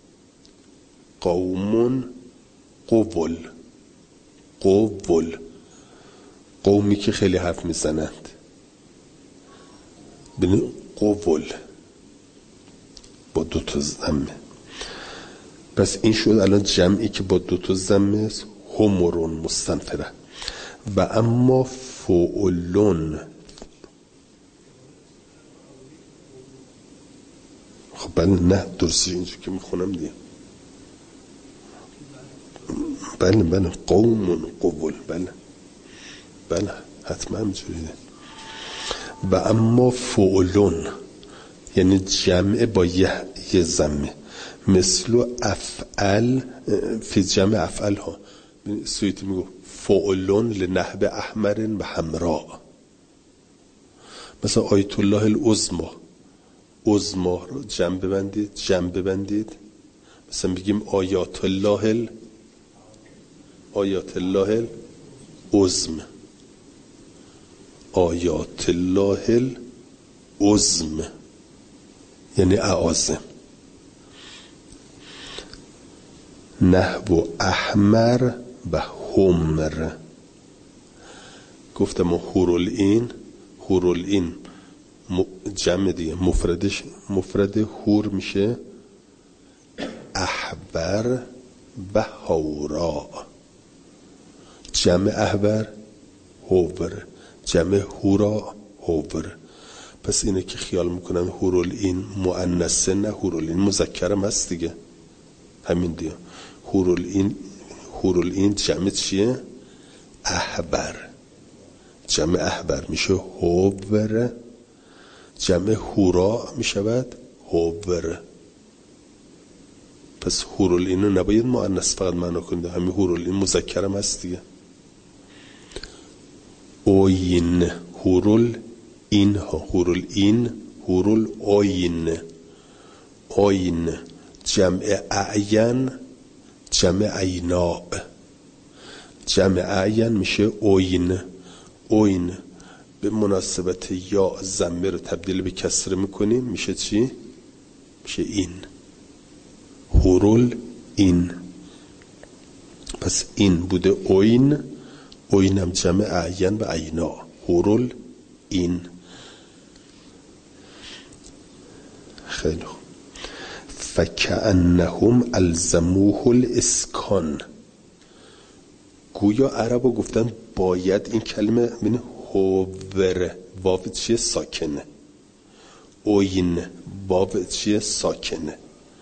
[SPEAKER 1] قوم قول، قول قومی که خیلی حرف میزنند، ببین قول با دو تا ضمه. پس این شد الان جمعی که با دو تا ضمه است، همرون مستنفره. و اما فعلون، خب بله نه درستی اینجا که میخونم دیگه، بله بله قوم قول، بله بله حتما همجوریه. و اما فعلون یعنی جمع با یه یه ضمه، مثل افعل، فی جمع افعل ها. سویتی میگو فعلون لنحب احمر و حمراء. مثلا آیت الله العظما، عظما رو جمع ببندید، جمع ببندید. مثلا بگیم آیات الله ال آیات الله العظم، آیات الله العظم یعنی اعاظم. نحو احمر و حمر، گفتم هورالعین، هورالعین جمع دیگه، مفردش مفرد هور میشه احبر و هورا، جمع احبر هوور، جمع هورا هوور. پس اینه که خیال میکنن هورالعین مؤنثه، نه هورالعین مذکرم هست دیگه، همین دیگه. هورالعین هورالعین جمع چیه؟ احبر، جمع احبر میشه هوور، جمع هورا میشود هوور. پس هورالعین رو نباید مؤنث فقط معنا کنید، همین هورالعین مذکرم هست دیگه. اوین هورالعین ها، هورالعین هورالعین، اوین جمع اعین، جمع عینا، جمع اعین میشه اوین. اوین به مناسبت یا ضمه رو تبدیل به کسره میکنیم، میشه چی؟ میشه این، هورالعین. پس این بوده اوین، اوین هم جمع اعین و عینا، هورالعین. خیلی خوب. فکأنهم الزموه الاسکان، گویا عربا گفتن باید این کلمه ببین هوور واو چیه؟ ساکنه. اوین واو چیه؟ ساکنه.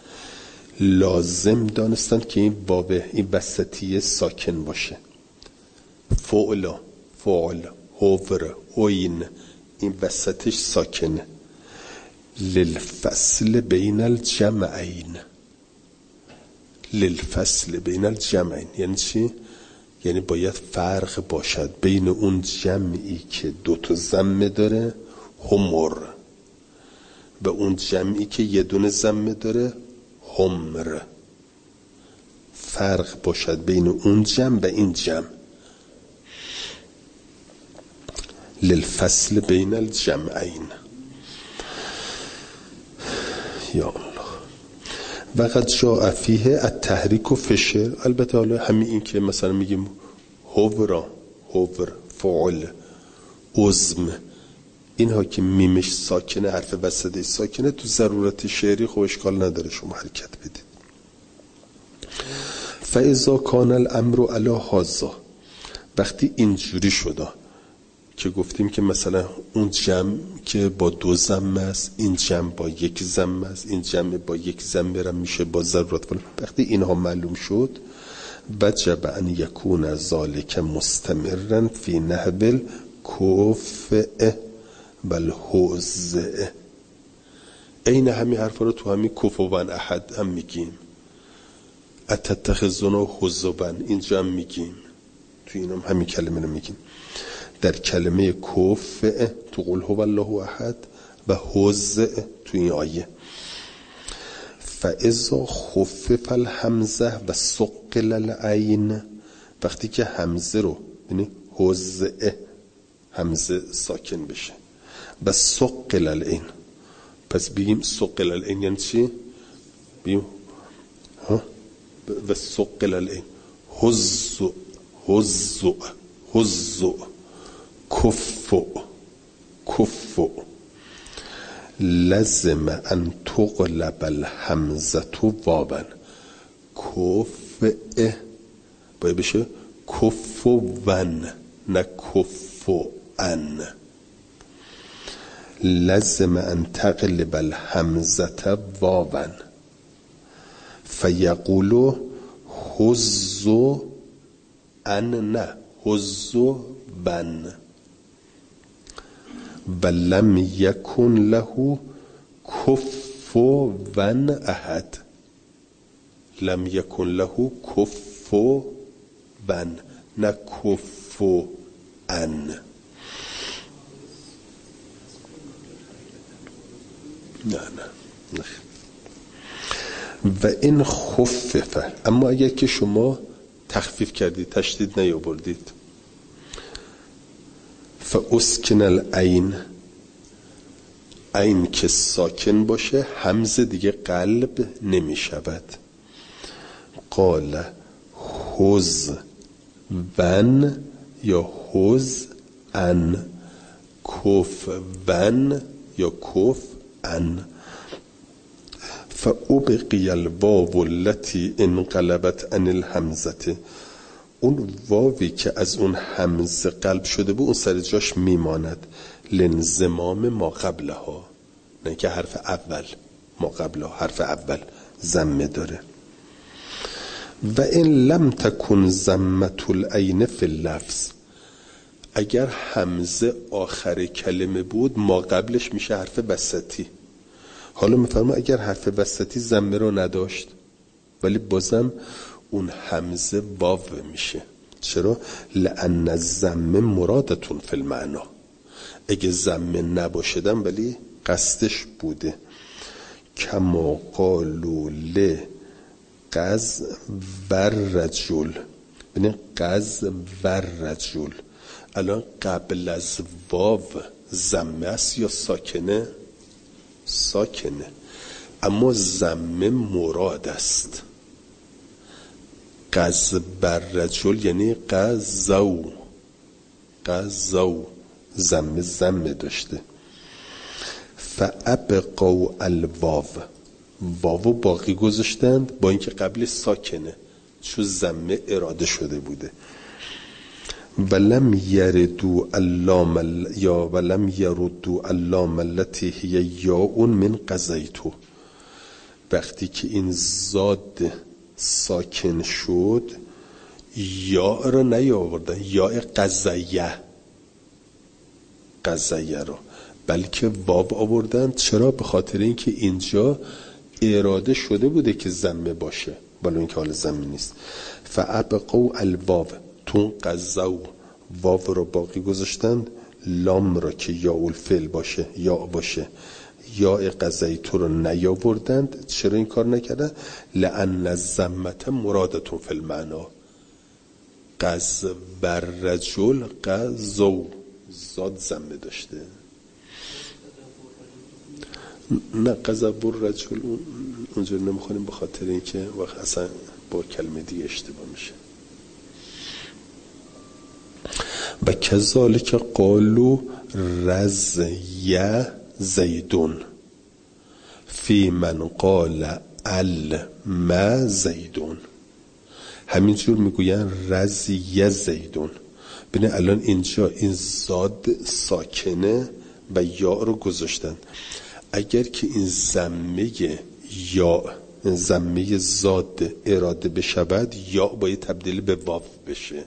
[SPEAKER 1] لازم دانستن که این واو این وسطیه ساکن باشه. فعلا فعل هوور اوین این وسطش ساکنه. للفصل بین الجمعین، للفصل بین الجمعین یعنی چی؟ یعنی باید فرق باشد بین اون جمعی که دو تا ضمه داره همر و اون جمعی که یه دونه ضمه داره همر. فرق باشد بین اون جمع و این جمع. للفصل بین الجمعین. یا الله. وقد جاء فیه التحریک و فشر. البته حالا همین این که مثلا میگیم هورا، هوور، فعل، عزم، اینها که میمش ساکنه، حرف وسطه ساکنه، تو ضرورت شعری خب اشکال نداره شما حرکت بدید. فاذا کان الامر علی هذا، وقتی اینجوری شده که گفتیم که مثلا اون جمع که با دو ضمه است، این جمع با یک ضمه است، این جمع با یک ضمه را میشه با ضرورت. وقتی اینها معلوم شد وجب ان یکون ذالک مستمرا فی نحو الکفء والحوزء. این همین حرفا رو تو همین کفوان احد هم میگیم، اتتخذون حزبن اینجا هم میگیم، تو اینم همین کلمه رو میگیم. در کلمه کفء تو قل هو الله احد و حوزء تو این آیه. فاذا خفف الحمزه و ثقل العین، وقتی که حمزه رو یعنی حوزء همزه ساکن بشه و ثقل العین، پس بگیم ثقل العین یعنی چی؟ بگیم ها و ثقل العین حزء حزء حزء کفء کفء لازم ان تقلب الحمزه واوا. کفء باید بشه کفوان نه کفوان. لازم ان تقلب الحمزه واوا فیقول حزو ان نه حزو بن ولم یکن له کفوان احد. لم یکن له کفوان نه کفوان. نه نه و این خففه، اما اگر که شما تخفیف کردید تشدید نیاوردید، فاسکن العین، عین که ساکن باشه همزه دیگه قلب نمی شود. قال حز ون یا حز ان، کف ون یا کف ان. فابقی الواو التي انقلبت عن الهمزه، اون واوی که از اون همزه قلب شده بود اون سر جاش میماند. لانضمام ما قبلها، نه که حرف اول ما قبلها حرف اول ضمه داره. و این لم تکن ضمة العین فی اللفظ، اگر همزه آخر کلمه بود ما قبلش میشه حرف وسطی. حالا میفرما اگر حرف وسطی ضمه رو نداشت ولی بازم اون همزه واو میشه. چرا؟ لأن الضمه مرادتون فی المعنا، اگه ضمه نباشدم ولی قصدش بوده. کما قالوا ل قز و رجل، ببین قز و رجل الان قبل از واو ضمه است یا ساکنه؟ ساکنه، اما ضمه مراد است. قز بر رجل یعنی قزو، قزو ضمه ضمه داشته. فابقوا الواو، واو باقی گذاشتند با اینکه قبل ساکنه چون ضمه اراده شده بوده. ولم یردو اللام یا ولم یردو اللام التي هي یاء من قضیتو، وقتی که این زاد ساکن شد یا را نیاوردن، یا قضیه قضیه را، بلکه واو آوردن. چرا؟ به خاطر اینکه اینجا اراده شده بوده که ضمه باشه ولی اینکه حال ضمه نیست. فابقوا الواو، تون قضوا واو رو باقی گذاشتند، لام را که یا الفعل باشه یا باشه یا قضیتو رو نیاوردند. چرا این کار نکردن؟ لأن الضمه مرادتون فی المعنا. قز بر رجل قزو زاد ضمه داشته. نه قذب الرجل اونجا نمیخونیم به خاطر اینکه وقت اصلا با کلمه دیگه اشتباه میشه. و کذالک قالوا رضی زیدون فی من قال علم زیدون، همینجور میگوین رضی زیدون. ببین الان اینجا این زاد ساکنه و یا رو گذاشتن. اگر که این ضمه یا ضمه زاد اراده بشود یا باید تبدیل به واو بشه.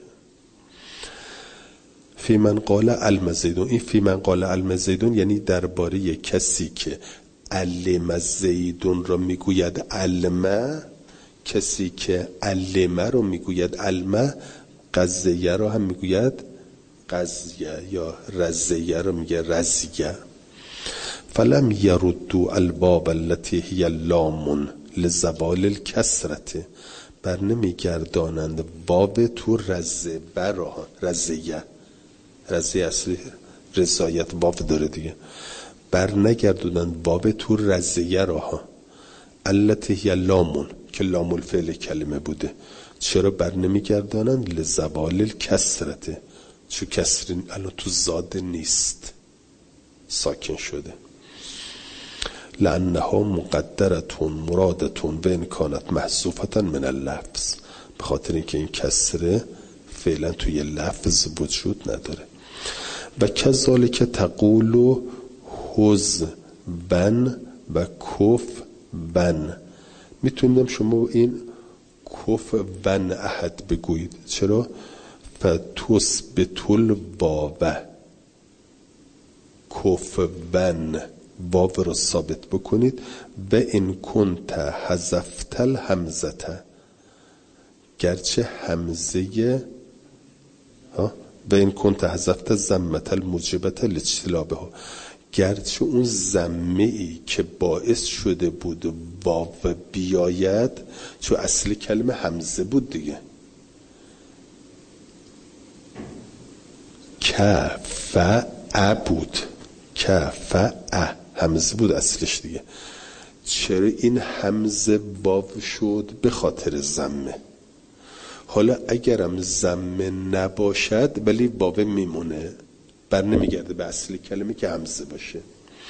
[SPEAKER 1] فی من قال علم زیدون، این فی من قال علم زیدون یعنی درباره کسی که علم زیدون را میگوید علمه، کسی که علمه رو میگوید علمه، قضیه رو هم میگوید قضیه، یا رضیه رو میگه رضیه. فلم یردو الباب التي هي لام لزوال الکسرت، بر نمیگردانند باب تو رزه برا رزیه، رزیه اصلی رضایت باب داره دیگه، بر نگردونند باب تو رزیه راها التي هي لامون که لام الفعل کلمه بوده. چرا بر نمیگردانند؟ لزوال الکسرت، چو کسرین الان تو زاد نیست، ساکن شده. لانها مقدرتون مرادتون و ان کانت محذوفه من اللفظ، به خاطر اینکه این کسره فعلا توی لفظ وجود نداره. و کذالک تقول حز بن و کف بن، میتونیم شما این کف بن احد بگویید. چرا؟ فتثبت الواو، کف بن واو رو ثابت بکنید. و ان کنت حذفت الهمزه، گرچه همزه ها و این کنت حذفت ضمه الموجبه لاجتلابها، گرچه اون ضمه ای که باعث شده بود واو بیاید، چون اصل کلمه همزه بود دیگه، کف ا بود، کف ا همزه بود اصلش دیگه. چرا این همزه واو شد؟ به خاطر ضمه. حالا اگرم ضمه نباشد ولی واو میمونه، بر نمیگرده به اصل کلمه که همزه باشه.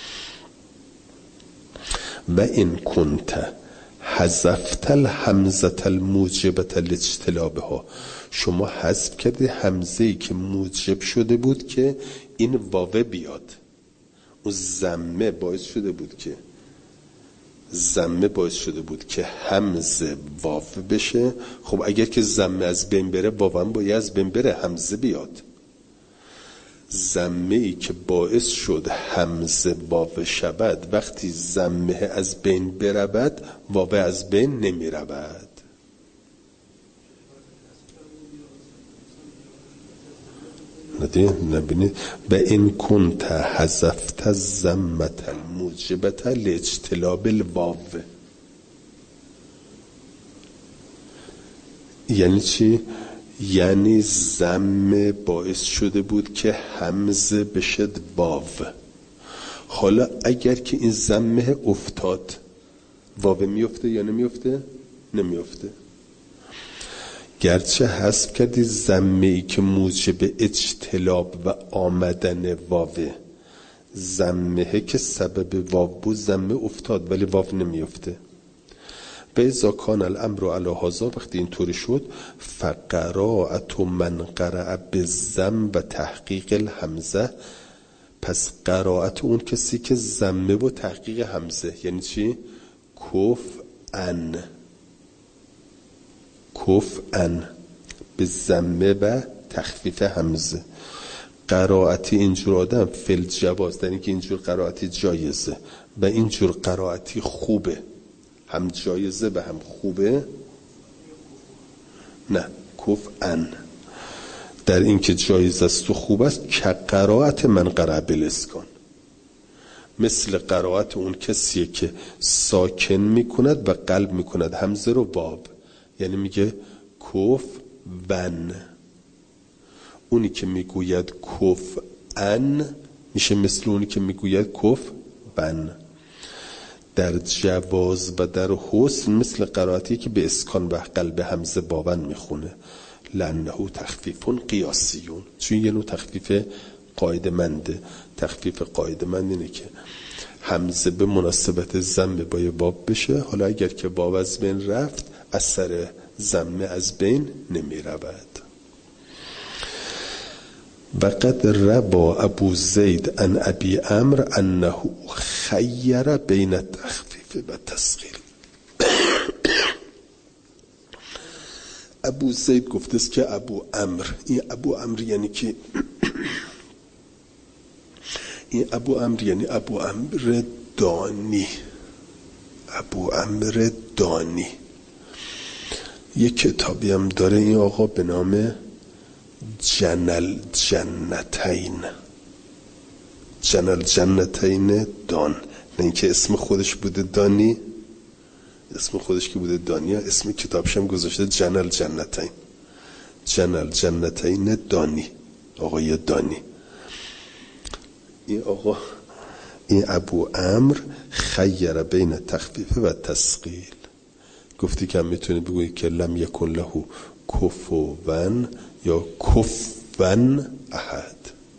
[SPEAKER 1] و این کنت حذفت الهمزه الموجبه لاجتلابها، شما حذف کردی همزه‌ای که موجب شده بود که این واو بیاد. اون زمه باعث شده بود که زمه باعث شده بود که همزه واو بشه. خب اگر که زمه از بین بره واو هم باید از بین بره، همزه بیاد. زمه ای که باعث شد همزه واو شود، وقتی زمه از بین برود واو از بین نمی رود. نبینید و این کنت حذفت الزمة الموجبة لاجتلاب الواو. یعنی چی؟ یعنی زمه باعث شده بود که همزه بشد واو. حالا اگر که این زمه افتاد واو میفته یا نمیفته؟ نمیفته. گرچه حذف کردی زمه‌ای که موجب اجتلاب و آمدن واوه، زمه که سبب واو بود زمه افتاد ولی واو نمیفته. به ازا کان الامر علی هذا، وقتی اینطوری شد، فقراءت من قرأ بالضم و تحقیق الهمزه، پس قرائت اون کسی که زمه و تحقیق همزه، یعنی چی؟ کف ان کف ان به زمه و تخفیف همزه. قرائتی اینجور آدم فل جواز، در اینکه اینجور قرائتی جایزه و اینجور قرائتی خوبه، هم جایزه و هم خوبه. نه، کف ان در اینکه جایز است و خوب است. که قرائت من قرأ بالاسکان، مثل قرائت اون کسیه که ساکن میکند و قلب میکند همزه رو باب، یعنی میگه کف ون. اونی که میگوید کف ان میشه مثل اونی که میگوید کف ون. در جواز و در حسن مثل قرائتی که به اسکان و قلب همزه باون میخونه. لانه تخفیف قیاسیون، چون یه نوع تخفیف قاعده منده. تخفیف قاعده مند اینه که همزه به مناسبت زمه با یه باب بشه. حالا اگر که باب از بین رفت اثر زمه از بین نمی رود. وقد ربا ابو زید ان ابی امر انه خیر بین التخفیف و تسقیل. ابو زید گفته است که ابو امر، این ابو امر یعنی که این ابو امر یعنی ابو امر دانی. ابو امر دانی یک کتابی هم داره این آقا به نام جنل جنتین. جنل جنتین دان، نه اینکه اسم خودش بوده دانی، اسم خودش که بوده دانی، اسم کتابش هم گذاشته جنل جنتین. جنل جنتین دانی، آقای دانی. این آقا، این ابو امر خیر بین تخفیف و تسقیل. گفتی که هم میتونی بگویی که لم یکن له کفوون یا کفون احد.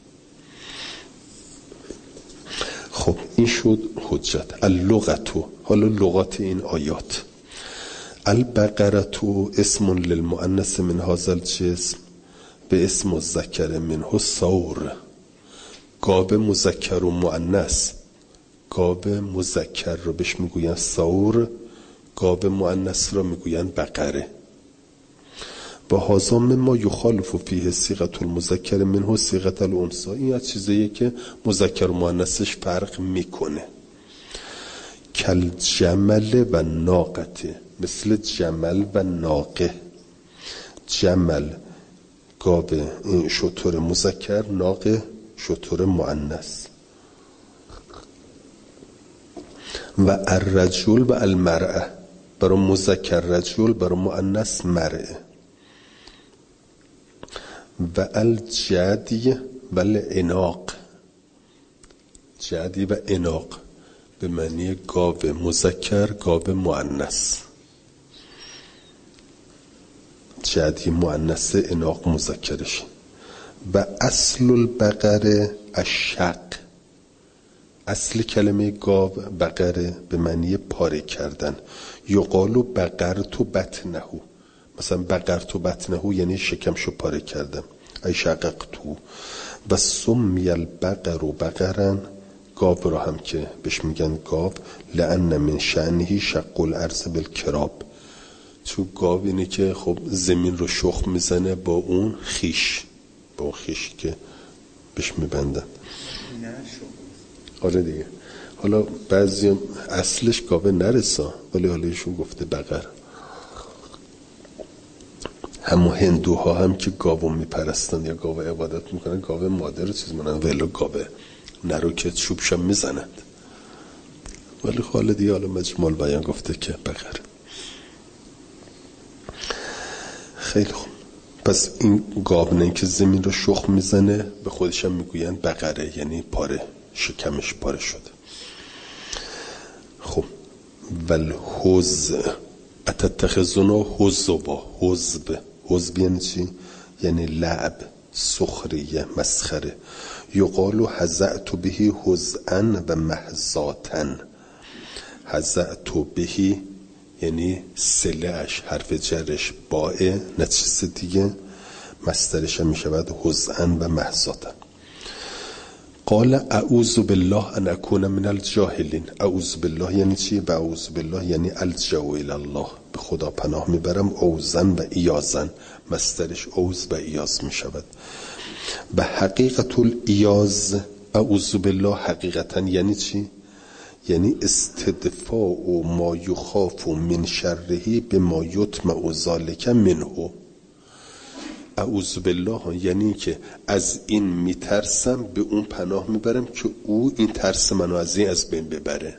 [SPEAKER 1] خب این شد حجت. اللغتو، حالا لغات این آیات. البقرتو اسم للمؤنث من هذا الجسم به اسم مذکر منه ثور. گاب مذکر و مؤنث، گاب مذکر رو بهش میگوین ثور، گاب مؤنث رو میگوین بقره. و هذا مما یخالف فیه صیغه المذکر منه صیغه الانثی. این از چیزیه که مذکر و مؤنثش فرق میکنه. کل جمل و ناقته، مثل جمل و ناقه. جمل گاب شتر مذکر، ناقه شتر مؤنث. و الرجل و المرأه، برای مذکر رجل، برای مؤنث مرأه. و الجدی و العناق، جدی و عناق به معنی گاو مذکر، گاو مؤنث. جدی مؤنث، عناق مذکرش. و اصل البقره الشق، اصل کلمه گاو بقره به معنی پاره کردن. یقالو بقرت بطنه، مثلا بقرت بطنه یعنی شکمشو پاره کردم، ای شققتو. و سمی البقر و بقرن، گاو را هم که بهش میگن گاو، لأن من شأنه شق الارض بالکراب، چون گاو اینه که خب زمین رو شخم میزنه با اون خیش، با اون خیشی که بهش میبندن. آره دیگه. حالا بعضی اصلش گاوه نرسا، ولی حالا ایشون گفته بقر. همون هندوها هم که گاوو میپرستن یا گاوه عبادت میکنن، گاوه مادر چیز منن، ولی گاوه نرو که چوبشم میزنند، ولی خالدی حالا مجموع بیان گفته که بقر. خیلی خوب. پس این گاو نه که زمین رو شخم میزنه، به خودش هم میگوین بقره، یعنی پاره، شکمش پاره شده. خب والحز اتتخذون حزبا، حزب، حزب یعنی چی؟ یعنی لعب، سخریه، مسخره. یقالو حزعت بهی حزعن و محزاتن. حزعت بهی یعنی سلهش، حرف جرش بائه، نه چیز دیگه، مصدرش هم میشود حزعن و محزاتن. قال اعوذ بالله ان اکون من الجاهلین. اعوذ بالله یعنی چی؟ و اعوذ بالله یعنی الجا الی الله، به خدا پناه میبرم. اوزن و ایازن، مصدرش اوز و ایاز میشود. و حقیقت الایاز، اعوذ بالله حقیقتا یعنی چی؟ یعنی استدفاع ما یخاف من شره به ما یطمع ذلک منه. اعوذ بالله یعنی که از این میترسم، به اون پناه میبرم که او این ترس منو از این از بین ببره.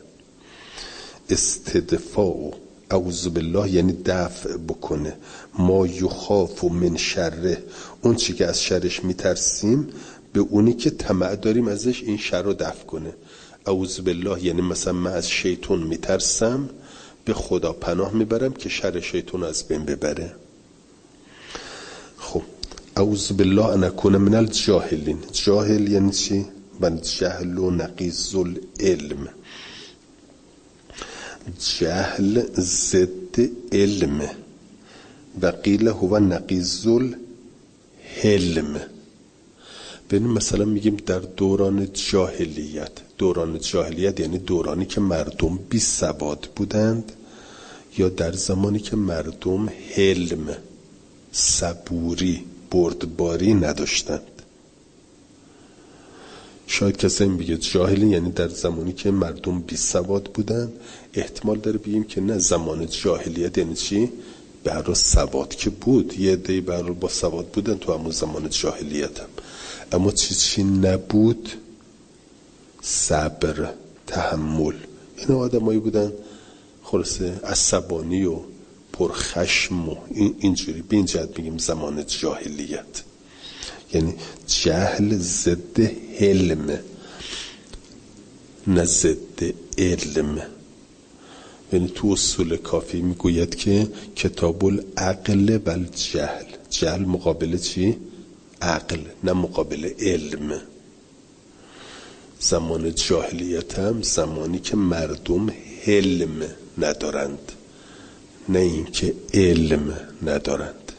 [SPEAKER 1] استدفاع، اعوذ بالله یعنی دفع بکنه. ما یخاف من شره، اون چی که از شرش میترسیم، به اونی که طمع داریم ازش این شر رو دفع کنه. اعوذ بالله یعنی مثلا من از شیطان میترسم، به خدا پناه میبرم که شر شیطان از بین ببره. خب اعوذ بالله ان اکون من الجاهلین. جاهل یعنی چی؟ من جهل و نقیض العلم. جهل ضد علم و قیل هو نقیض الحلم. ببین مثلا میگیم در دوران جاهلیت، دوران جاهلیت یعنی دورانی که مردم بی سواد بودند، یا در زمانی که مردم حلم، صبوری، بردباری نداشتند. شاید کسی بگه جاهلی یعنی در زمانی که مردم بی سواد بودند. احتمال داره بگیم که نه، زمان جاهلیت یعنی چی؟ برای سواد که بود، یه عده‌ای برای با سواد بودن تو همون زمان جاهلیت هم. اما چی چی نبود؟ صبر، تحمل. این آدمایی بودن خلاصه عصبانی و پرخشم و اینجوری. به این جهت میگیم زمان جاهلیت، یعنی جهل ضد حلم، نه ضد علم. یعنی تو اصول کافی میگوید که کتاب العقل و الجهل، جهل مقابل چی؟ عقل، نه مقابل علم. زمان جاهلیت هم زمانی که مردم حلم ندارند، نه اینکه علم ندارند.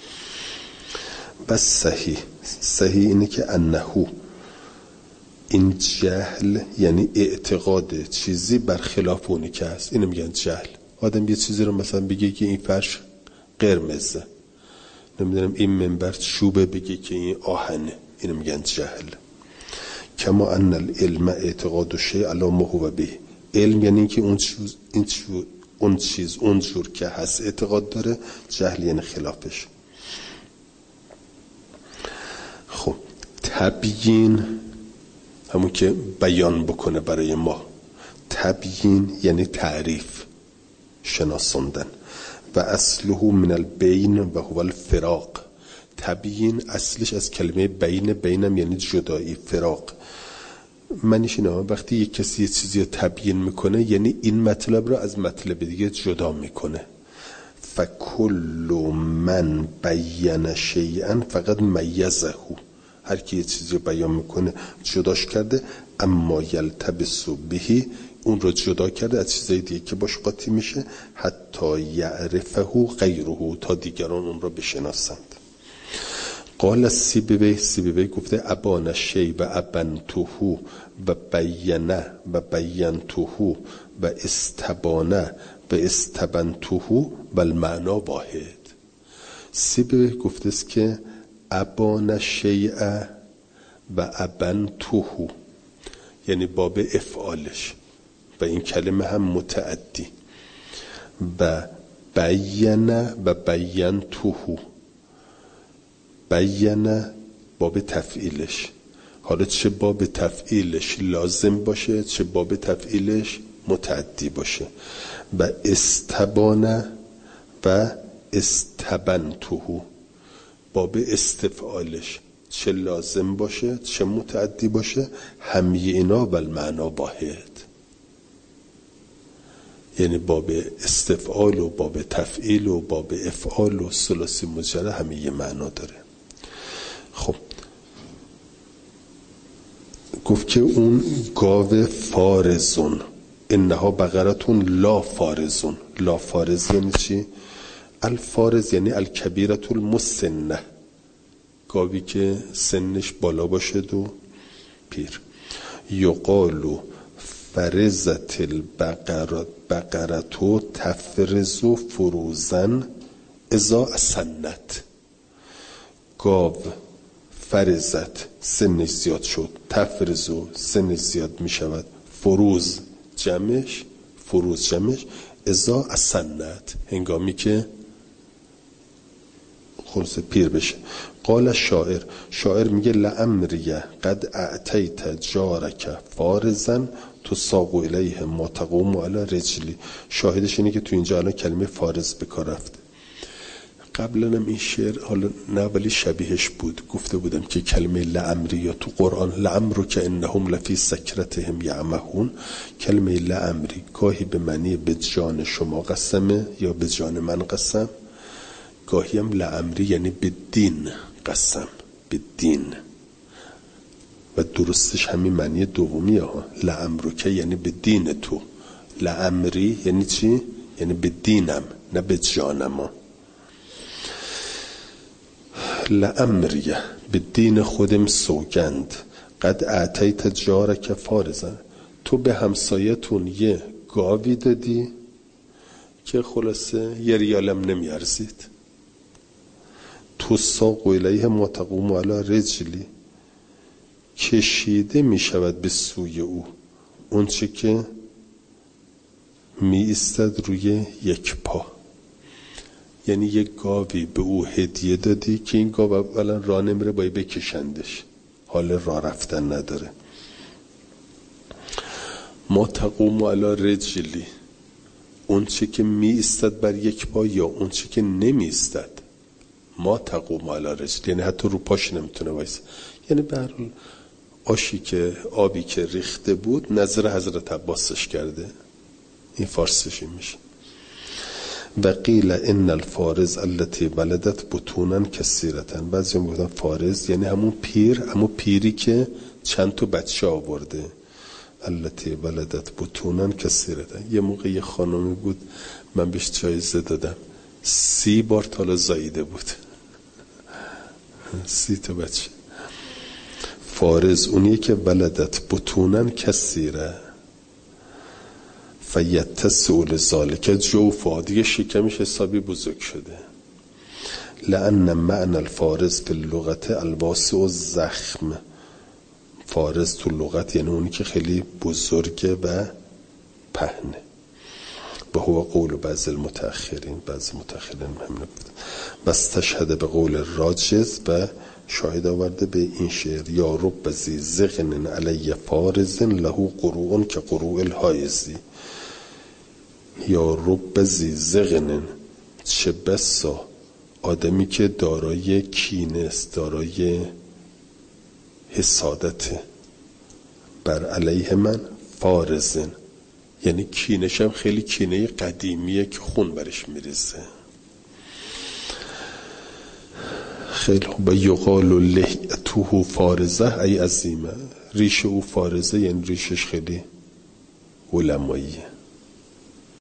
[SPEAKER 1] بس صحیح، صحیح اینه که انهو، این جهل یعنی اعتقاد چیزی برخلاف اونی که هست. اینو میگن جهل. آدم یه چیزی رو مثلا بگه که این فرش قرمزه، نمیدونم این منبر چوبه، بگه که این آهنه، اینو میگن جهل. کما ان العلم اعتقاد شیء علی ما هو به. علم یعنی که اون چیز، این چیز، اون چیز اونجور که هست اعتقاد داره. جهل یعنی خلافش. خب تبیین همون که بیان بکنه برای ما. تبیین یعنی تعریف، شناساندن. و اصله من البین و هو الفراق. تبیین اصلش از کلمه بین، بینم یعنی جدایی، فراق. معنیش اینه وقتی یک کسی یه چیزی رو تبیین میکنه، یعنی این مطلب رو از مطلب دیگه جدا میکنه. فکل من بین شیئا فقط میزه، هر کی یه چیزی بیان میکنه جداش کرده. اما یلتبسو بهی، اون رو جدا کرده از چیزای دیگه که باش قاطی میشه. حتی یعرفه غیره، تا دیگران اون رو بشناسند. قال سیبوی، سیبوی گفته ابان شیء و ابنته و بینه و بینته و استبانه و استبنته و المعنا واحد. سیبوی گفته است که ابان شیء و ابنته، یعنی باب افعالش و این کلمه هم متعدی، و بینه و بینته، بینه باب تفعیلش. حالا چه باب تفعیلش لازم باشه، چه باب تفعیلش متعدی باشه. و استبانه و استبنته، باب استفعالش چه لازم باشه چه متعدی باشه، همه اینا و المعنا واحد. یعنی باب استفعال و باب تفعیل و باب افعال و ثلاثی مجرد همه یه معنا داره. خب گفت که اون گاو فارزون، انها بقرتون لا فارزون. لا فارز یعنی چی؟ الفارز یعنی الکبیرت المسنه، گاوی که سنش بالا باشد و پیر. یقالو فرزت البقرت بقرتو تفرزو فروزن اذا اسنت. گاو فرزت سنش زیاد شد، تفرزو سنش زیاد می شود، فروز جمعش، فروز جمعش، اذا اسنت هنگامی که خلص پیر بشه. قال شاعر، شاعر میگه لعمریه قد اعتیت جارک فارزن تساق الیه ما تقوم علی رجلی. شاهدش اینه که تو اینجا الان کلمه فارز به کار رفته. قبلا هم این شعر، حالا نه ولی شبیهش بود، گفته بودم که کلمه لعمریه تو قرآن، لعمرو که انهم لفی سکرتهم یعمهون، کلمه لعمری گاهی به معنی به جان شما قسمه یا به جان من قسم، گاهی هم لعمری یعنی به دین قسم، به دین، و درستش همین معنی دومیه ها. لعمرو که یعنی به دین تو، لعمری یعنی چی؟ یعنی به دینم نه به جانم. لعمریه به دین خودم سوگند، قد اعتیت جارک فارزن، تو به همسایتون یه گاوی دادی که خلاصه یه ریالم نمیارزید. تو ساق الیه ما تقوم علی رجلی، کشیده می شود به سوی او اون چه که می ایستد روی یک پا. یعنی یک گاوی به او هدیه دادی که این گاو اولا راه نمیره، باید بکشندش، حال راه رفتن نداره. ما تقوم علی رجلی، اون چه که می ایستد بر یک پا یا اون چه که نمی ایستد. ما تقوم علی رجلی یعنی حتی رو پاش نمیتونه وایسه. یعنی به هر حال آشی که آبی که ریخته بود نظر حضرت عباسش کرده، این فارسیش میشه. و قیل ان الفارز التي ولدت بطونا کثیرتا، بعضی میگن فارز یعنی همون پیر، همون پیری که چند تا بچه آورده. التي ولدت بطونا کثیرتا، یه موقع یه خانمی بود من بهش جایزه دادم، سی بار تالا زاییده بود، سی تا بچه. فارز اونیه که ولدت بطونا کثیره فیتسول ذالک جوفا، دیگه شکمش حسابی بزرگ شده. لأن معنی الفارز فی اللغت الواسع و زخم، فارز تو لغت یعنی اونی که خیلی بزرگه و پهنه. و هو قول بعض المتأخرین، بعض متأخرین همینه بود. و استشهد به قول راجز، و شاهد آورده به این شعر یا رب زی زغن علی فارز له قروع که قروع الحایزی. یا رب زی زغن، چه بسا آدمی که دارای کینه است، دارای حسادت بر علیه من، فارزن یعنی کینشم خیلی کینه قدیمیه که خون برش میریزه. خیلی خوبه. یقال لحیته فارزه ای عظیمه، ریش او فارزه یعنی ریشش خیلی علماییه.